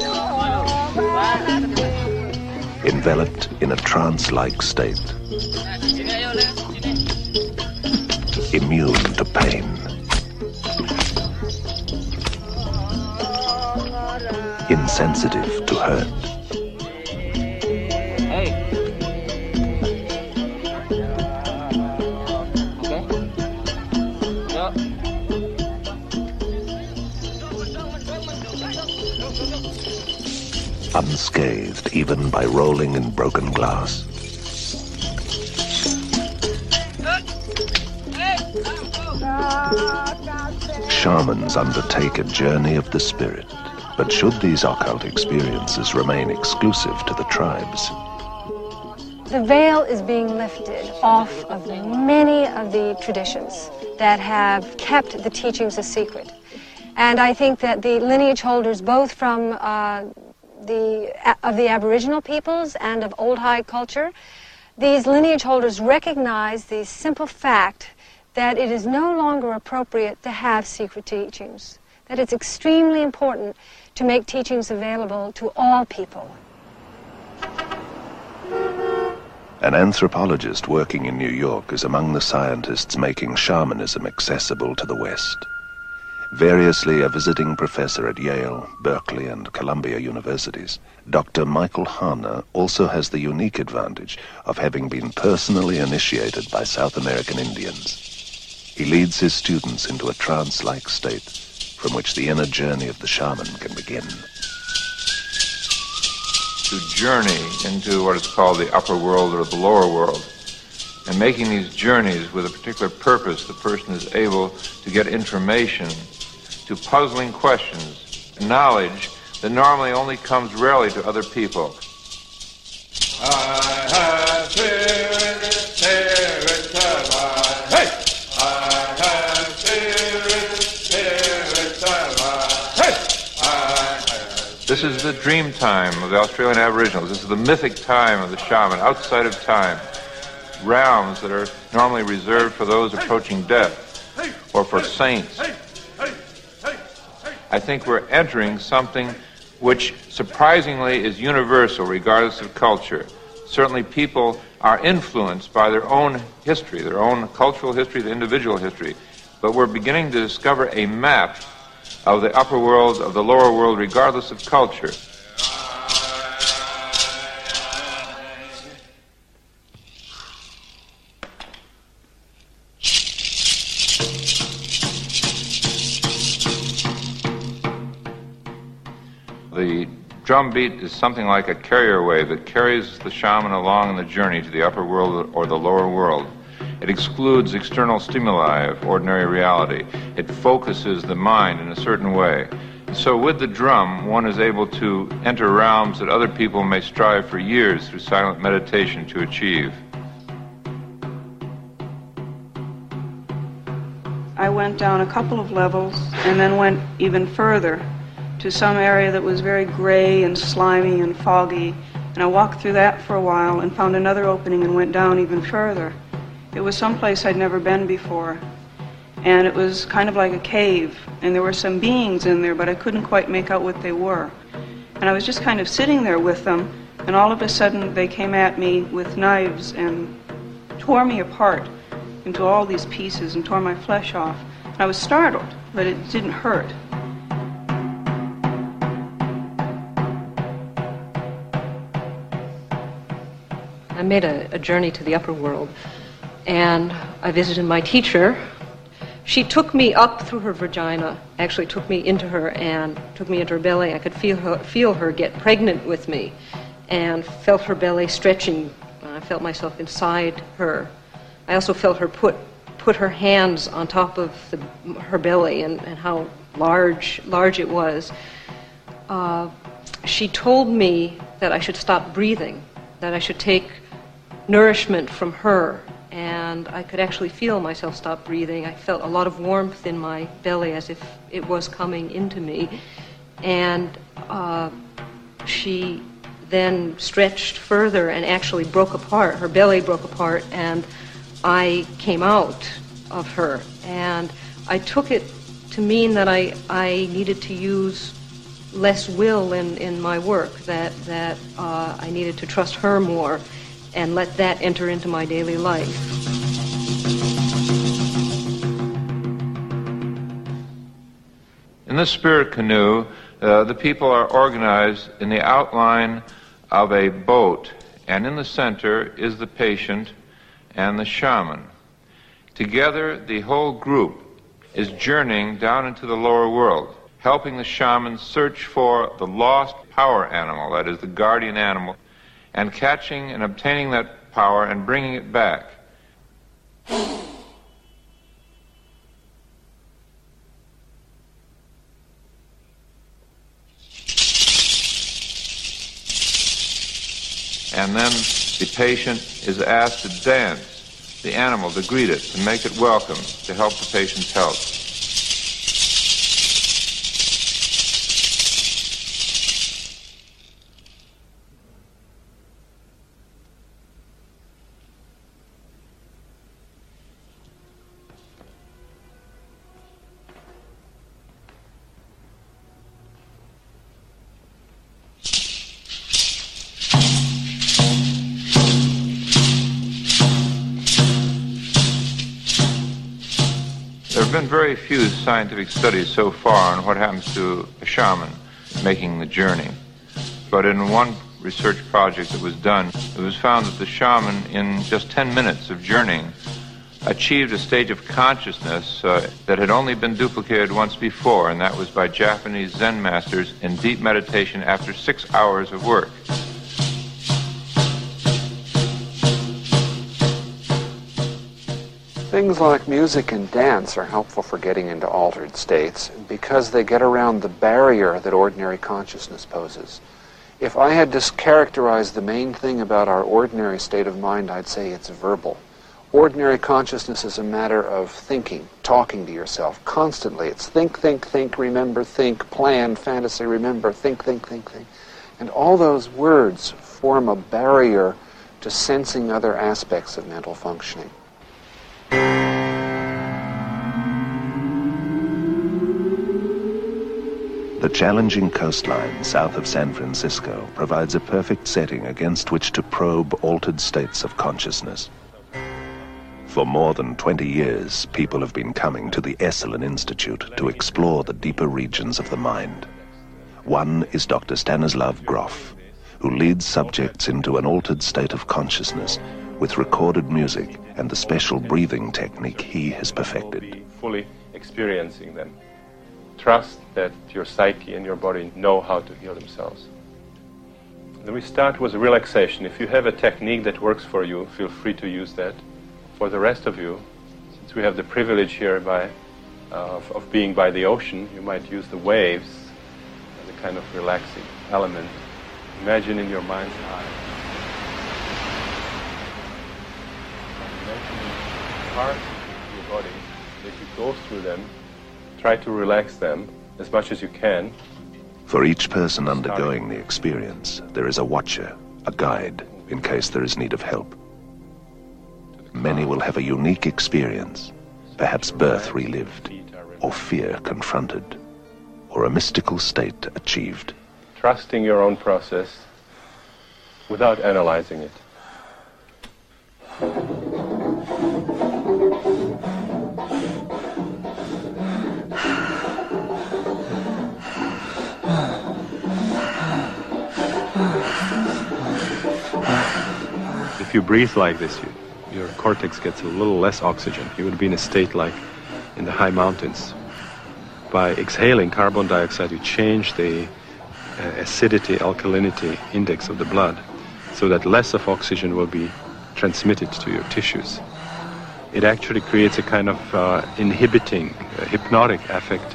Enveloped in a trance-like state. Immune to pain. Insensitive to hurt. Unscathed even by rolling in broken glass. Shamans undertake a journey of the spirit, but should these occult experiences remain exclusive to the tribes? The veil is being lifted off of many of the traditions that have kept the teachings a secret. And I think that the lineage holders, both from uh, the of the Aboriginal peoples and of old high culture, these lineage holders recognize the simple fact that it is no longer appropriate to have secret teachings, that it's extremely important to make teachings available to all people. An anthropologist working in New York is among the scientists making shamanism accessible to the West. Variously a visiting professor at Yale, Berkeley, and Columbia universities, Doctor Michael Harner also has the unique advantage of having been personally initiated by South American Indians. He leads his students into a trance-like state from which the inner journey of the shaman can begin. To journey into what is called the upper world or the lower world. And making these journeys with a particular purpose, the person is able to get information to puzzling questions, knowledge that normally only comes rarely to other people. I have spirit, spirit alive. Hey! I have spirit, spirit alive. Hey! I have. This is the dream time of the Australian Aboriginals. This is the mythic time of the shaman, outside of time. Realms that are normally reserved for those approaching death or for saints. I think we're entering something which surprisingly is universal regardless of culture. Certainly people are influenced by their own history, their own cultural history, their individual history. But we're beginning to discover a map of the upper world, of the lower world, regardless of culture. The drum beat is something like a carrier wave that carries the shaman along in the journey to the upper world or the lower world. It excludes external stimuli of ordinary reality. It focuses the mind in a certain way. So with the drum, one is able to enter realms that other people may strive for years through silent meditation to achieve. went down a couple of levels and then went even further to some area that was very gray and slimy and foggy. And I walked through that for a while and found another opening and went down even further. It was someplace I'd never been before. And it was kind of like a cave. And there were some beings in there, but I couldn't quite make out what they were. And I was just kind of sitting there with them, and all of a sudden they came at me with knives and tore me apart into all these pieces and tore my flesh off. And I was startled, but it didn't hurt. I made a, a journey to the upper world, and I visited my teacher. She took me up through her vagina, actually took me into her and took me into her belly. I could feel her, feel her get pregnant with me and felt her belly stretching. I felt myself inside her. I also felt her put put her hands on top of the, her belly and, and how large, large it was. Uh, she told me that I should stop breathing, that I should take nourishment from her, and I could actually feel myself stop breathing. I felt a lot of warmth in my belly as if it was coming into me. And uh, she then stretched further and actually broke apart. Her belly broke apart, and I came out of her. And I took it to mean that I, I needed to use less will in, in my work, that, that uh, I needed to trust her more and let that enter into my daily life. In the spirit canoe, uh, the people are organized in the outline of a boat, and in the center is the patient and the shaman. Together, the whole group is journeying down into the lower world, helping the shaman search for the lost power animal, that is, the guardian animal, and catching and obtaining that power and bringing it back. And then the patient is asked to dance the animal, to greet it, to make it welcome, to help the patient's health. There have been very few scientific studies so far on what happens to a shaman making the journey. But in one research project that was done, it was found that the shaman, in just ten minutes of journeying, achieved a stage of consciousness uh, that had only been duplicated once before, and that was by Japanese Zen masters in deep meditation after six hours of work. Things like music and dance are helpful for getting into altered states because they get around the barrier that ordinary consciousness poses. If I had to characterize the main thing about our ordinary state of mind, I'd say it's verbal. Ordinary consciousness is a matter of thinking, talking to yourself constantly. It's think, think, think, remember, think, plan, fantasy, remember, think, think, think, think. And all those words form a barrier to sensing other aspects of mental functioning. The challenging coastline south of San Francisco provides a perfect setting against which to probe altered states of consciousness. For more than twenty years, people have been coming to the Esalen Institute to explore the deeper regions of the mind. One is Doctor Stanislav Grof, who leads subjects into an altered state of consciousness with recorded music and the special breathing technique he has perfected. Fully experiencing them. Trust that your psyche and your body know how to heal themselves. Then we start with relaxation. If you have a technique that works for you, feel free to use that. For the rest of you, since we have the privilege here by, uh, of, of being by the ocean, you might use the waves as a kind of relaxing element. Imagine in your mind's eye. Imagining parts of your body that you Go through them, try to relax them as much as you can. For each person undergoing the experience, there is a watcher, a guide, in case there is need of help. Many will have a unique experience, perhaps birth relived, or fear confronted, or a mystical state achieved. Trusting your own process without analyzing it. If you breathe like this, you, your cortex gets a little less oxygen. You would be in a state like in the high mountains. By exhaling carbon dioxide, you change the uh, acidity, alkalinity index of the blood so that less of oxygen will be transmitted to your tissues. It actually creates a kind of uh, inhibiting, uh, hypnotic effect.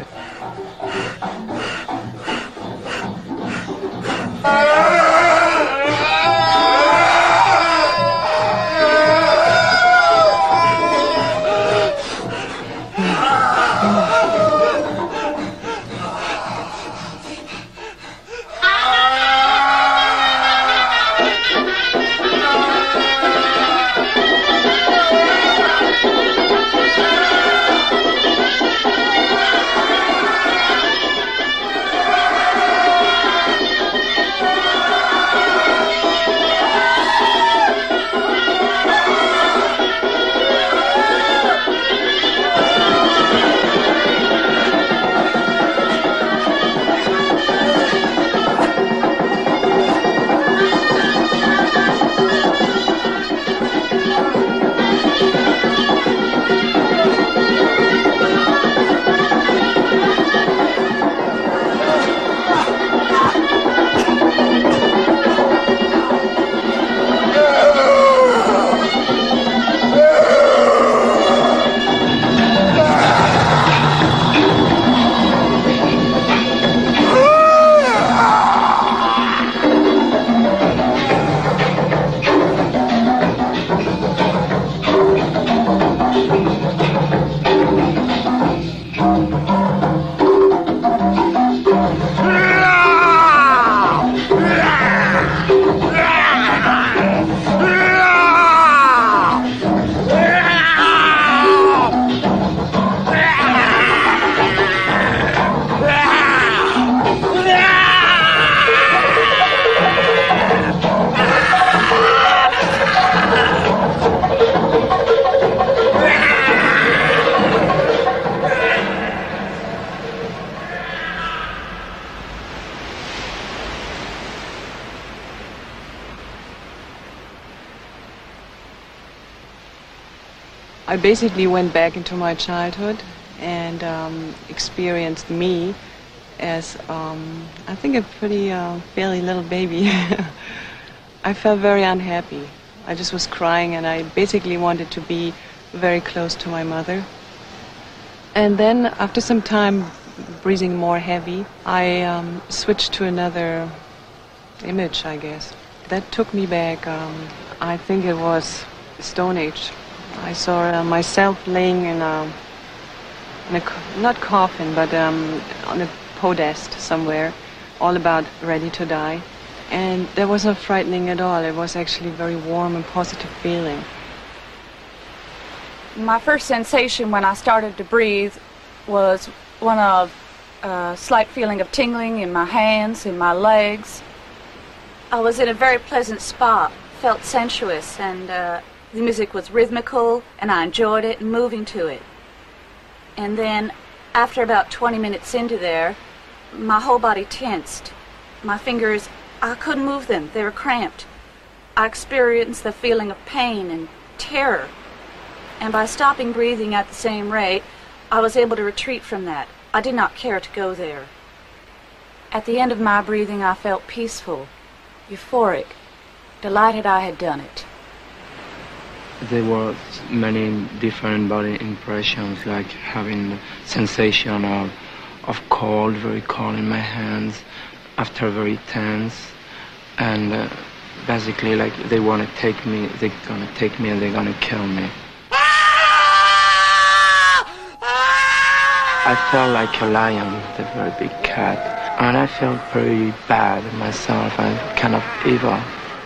I basically went back into my childhood and um, experienced me as, um, I think, a pretty uh, fairly little baby. I felt very unhappy. I just was crying, and I basically wanted to be very close to my mother. And then, after some time breathing more heavy, I um, switched to another image, I guess. That took me back, um, I think it was Stone Age. I saw uh, myself laying in a, in a, not coffin, but um, on a podest somewhere, all about ready to die. And that wasn't frightening at all. It was actually a very warm and positive feeling. My first sensation when I started to breathe was one of a slight feeling of tingling in my hands, in my legs. I was in a very pleasant spot, felt sensuous, and uh, the music was rhythmical, and I enjoyed it and moving to it. And then, after about twenty minutes into there, my whole body tensed. My fingers, I couldn't move them. They were cramped. I experienced the feeling of pain and terror. And by stopping breathing at the same rate, I was able to retreat from that. I did not care to go there. At the end of my breathing, I felt peaceful, euphoric, delighted I had done it. There were many different body impressions, like having sensation of, of cold, very cold in my hands, after very tense, and uh, basically like they want to take me, they're gonna take me and they're gonna kill me. Ah! Ah! I felt like a lion, the very big cat, and I felt very bad myself and kind of evil.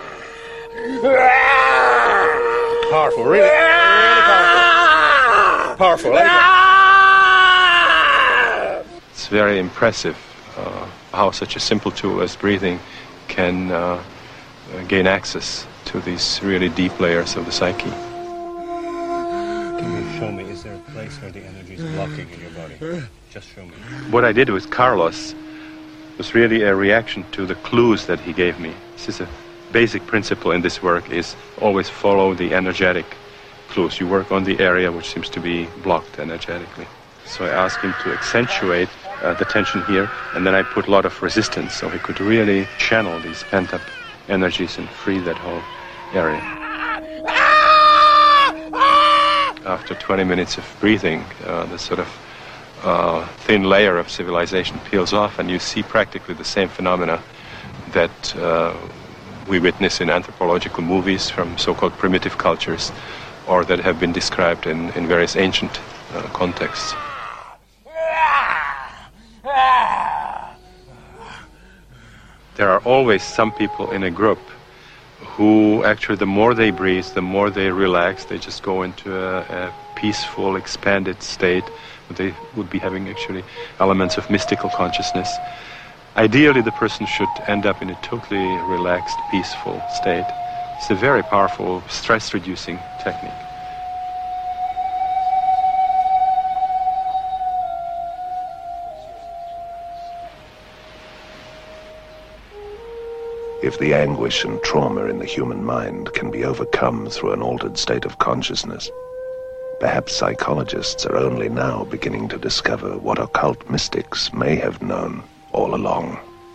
Powerful, really, really powerful. Powerful, eh? It's very impressive uh, how such a simple tool as breathing can uh, gain access to these really deep layers of the psyche. Can you show me, is there a place where the energy is blocking in your body? Just show me. What I did with Carlos was really a reaction to the clues that he gave me. This is a basic principle in this work, is always follow the energetic clues. You work on the area which seems to be blocked energetically. So I asked him to accentuate uh, the tension here, and then I put a lot of resistance so he could really channel these pent-up energies and free that whole area. After twenty minutes of breathing, uh, the sort of uh, thin layer of civilization peels off, and you see practically the same phenomena that uh, we witness in anthropological movies from so-called primitive cultures, or that have been described in, in various ancient uh, contexts. There are always some people in a group who actually, the more they breathe, the more they relax, they just go into a, a peaceful, expanded state. They would be having actually elements of mystical consciousness. Ideally, the person should end up in a totally relaxed, peaceful state. It's a very powerful, stress-reducing technique. If the anguish and trauma in the human mind can be overcome through an altered state of consciousness, perhaps psychologists are only now beginning to discover what occult mystics may have known all along.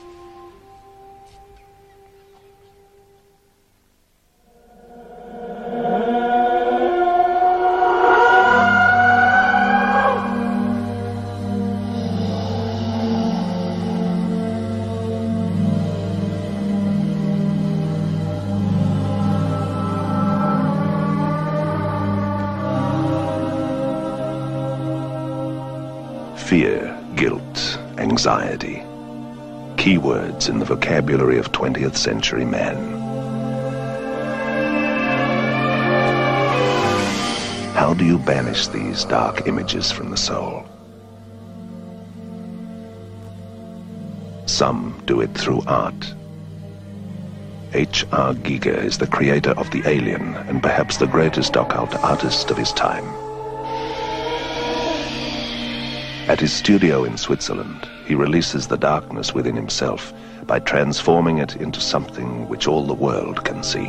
Fear, guilt, anxiety. Keywords in the vocabulary of twentieth century man. How do you banish these dark images from the soul? Some do it through art. H R Giger is the creator of The Alien and perhaps the greatest occult artist of his time. At his studio in Switzerland, he releases the darkness within himself by transforming it into something which all the world can see.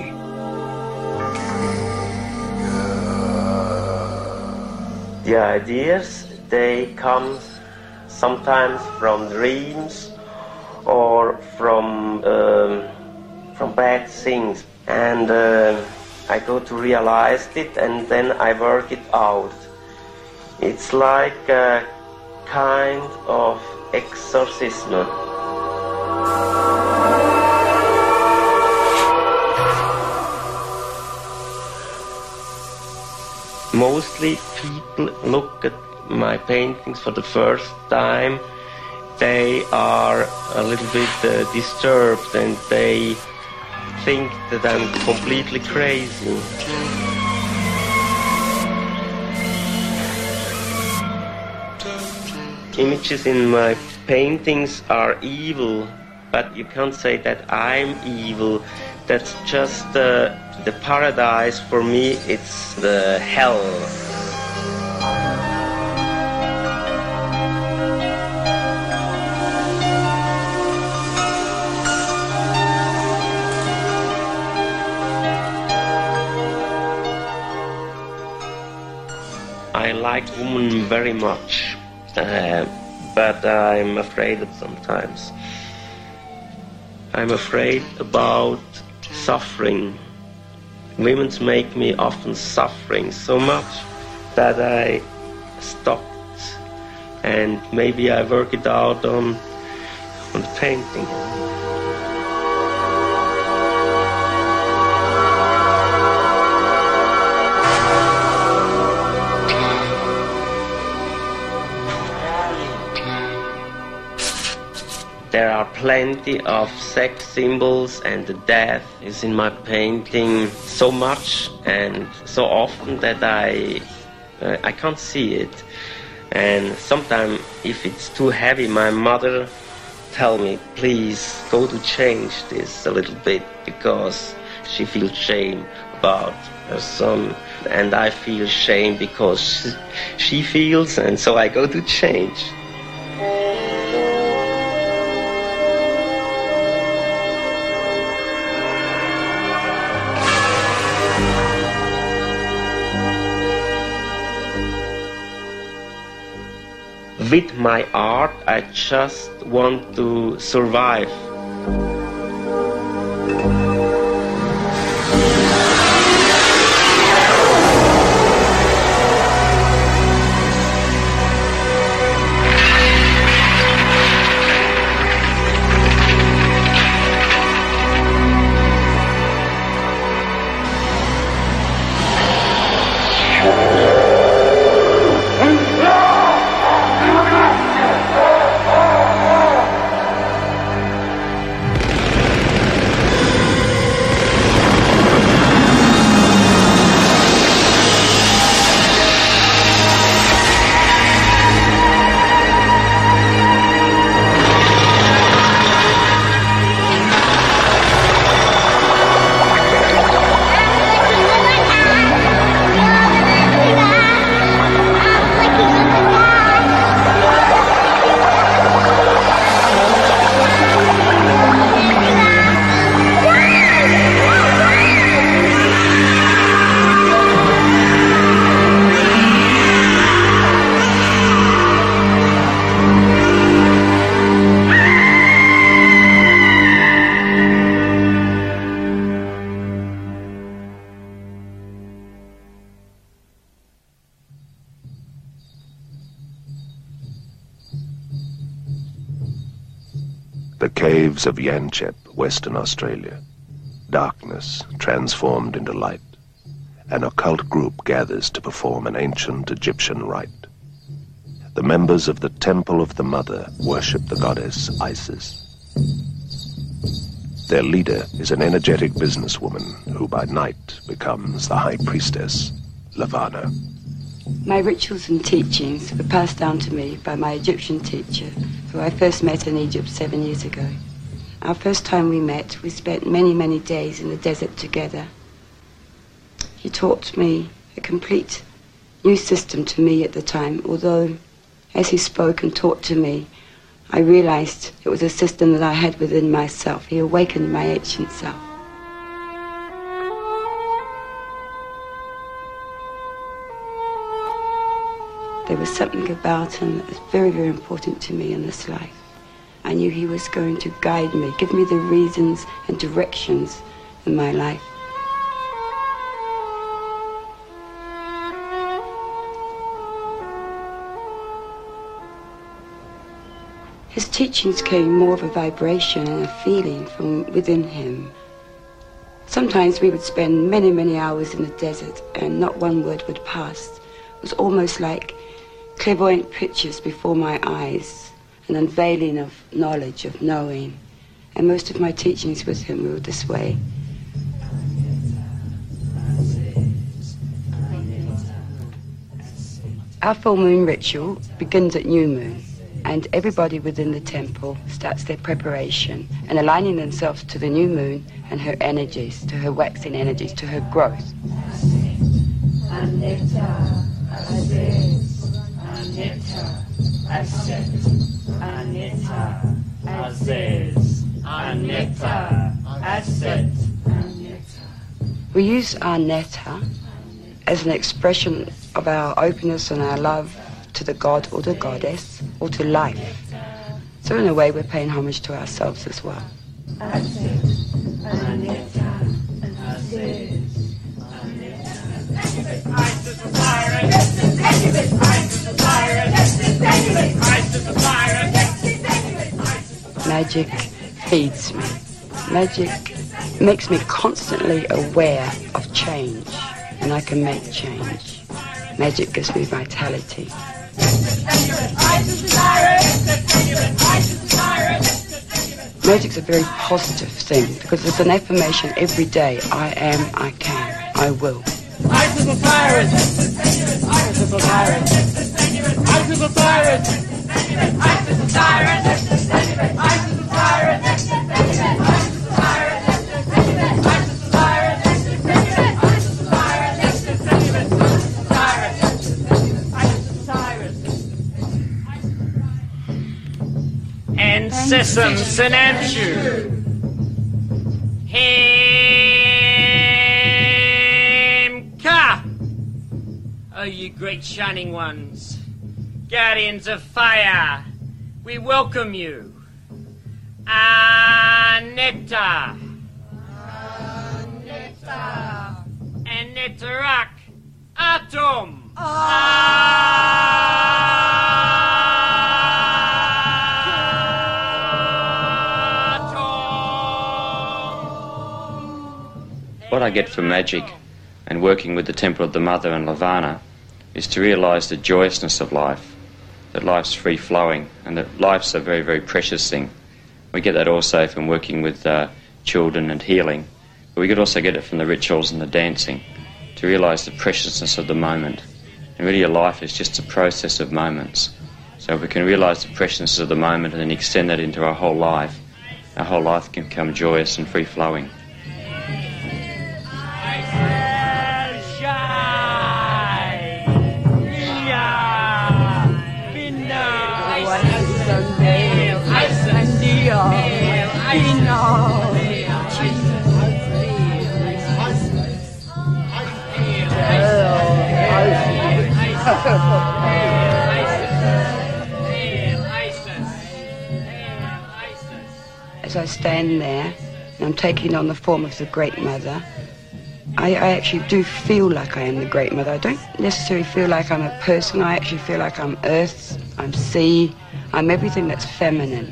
The ideas, they come sometimes from dreams or from um, from bad things, and uh, I go to realize it and then I work it out. It's like a kind of exorcism. Mostly people look at my paintings for the first time. They are a little bit uh, disturbed and they think that I'm completely crazy. Images in my paintings are evil, but you can't say that I'm evil. That's just uh, the paradise. For me, it's the hell. I like women very much. Uh, but I'm afraid of sometimes. I'm afraid about suffering. Women make me often suffering so much that I stopped, and maybe I work it out on, on the painting. there are plenty of sex symbols, and the death is in my painting so much and so often that I, uh, I can't see it. And sometimes, if it's too heavy, my mother tell me, please go to change this a little bit, because she feels shame about her son, and I feel shame because she feels, and so I go to change. With my art, I just want to survive. The caves of Yanchep, Western Australia. Darkness transformed into light. An occult group gathers to perform an ancient Egyptian rite. The members of the Temple of the Mother worship the goddess Isis. Their leader is an energetic businesswoman who by night becomes the High Priestess, Lavana. My rituals and teachings were passed down to me by my Egyptian teacher, who I first met in Egypt seven years ago. Our first time we met, we spent many, many days in the desert together. He taught me a complete new system to me at the time, although as he spoke and taught to me, I realized it was a system that I had within myself. He awakened my ancient self. There was something about him that was very, very important to me in this life. I knew he was going to guide me, give me the reasons and directions in my life. His teachings came more of a vibration and a feeling from within him. Sometimes we would spend many, many hours in the desert and not one word would pass. It was almost like clairvoyant pictures before my eyes, an unveiling of knowledge, of knowing. And most of my teachings with him were this way. Our full moon ritual begins at new moon, and everybody within the temple starts their preparation and aligning themselves to the new moon and her energies, to her waxing energies, to her growth. Aneta, Aset, Aneta, Aziz, Aneta, Aset, Aneta. We use our netta as an expression of our openness and our love to the god or the goddess or to life. So in a way we're paying homage to ourselves as well. Aset, Aneta, Aziz, Magic feeds me. Magic makes me constantly aware of change, and I can make change. Magic gives me vitality. Magic's a very positive thing because it's an affirmation every day. I am, I can, I will. Isis Osiris! Isis Osiris! Isis Osiris! Isis Osiris! Isis Osiris! And Sesam Sinamshu. Hemka. Oh, you great shining ones, guardians of fire, we welcome you. Aneta. Aneta. Anetarak. Atom. What I get from magic and working with the Temple of the Mother and Lavana is to realise the joyousness of life, that life's free-flowing and that life's a very, very precious thing. We get that also from working with uh, children and healing, but we could also get it from the rituals and the dancing, to realise the preciousness of the moment. And really your life is just a process of moments. So if we can realise the preciousness of the moment and then extend that into our whole life, our whole life can become joyous and free-flowing. As I stand there and I'm taking on the form of the Great Mother, I, I actually do feel like I am the Great Mother. I don't necessarily feel like I'm a person. I actually feel like I'm earth, I'm sea, I'm everything that's feminine.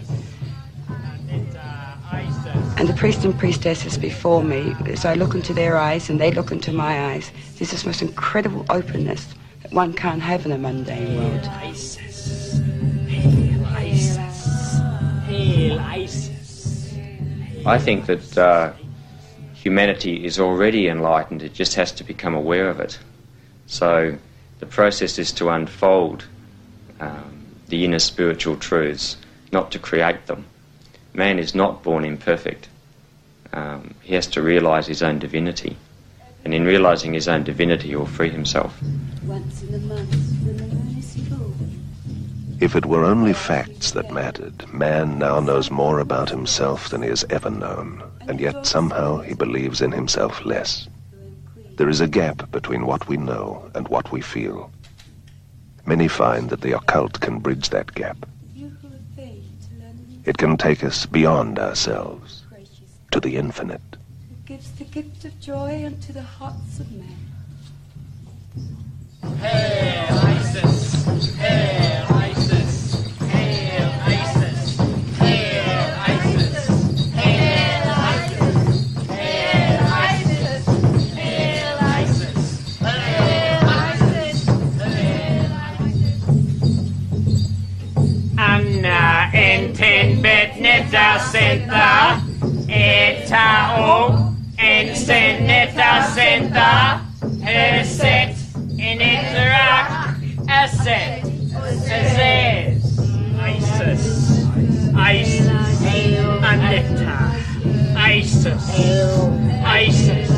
And the priest and priestesses before me, as I look into their eyes and they look into my eyes, there's this most incredible openness that one can't have in a mundane world. Isis. Hail Isis. Hail Isis. I think that uh, humanity is already enlightened, it just has to become aware of it. So the process is to unfold um, the inner spiritual truths, not to create them. Man is not born imperfect. Um, he has to realise his own divinity. And in realising his own divinity, he'll free himself. Once in a month, when the moon is full. If it were only facts that mattered, man now knows more about himself than he has ever known, and yet somehow he believes in himself less. There is a gap between what we know and what we feel. Many find that the occult can bridge that gap. It can take us beyond ourselves, to the infinite. It gives the gift of joy unto the hearts of men. Hail Isis! Hail Isis! Hail Isis! Hail Isis! Hail Isis! Hail Isis! Hail Isis! Hail Isis! Hail Isis! Anna enten bet neta senta etao ensen neta senta eset in Interak Asset Azez Isis Isis Aneta Isis Isis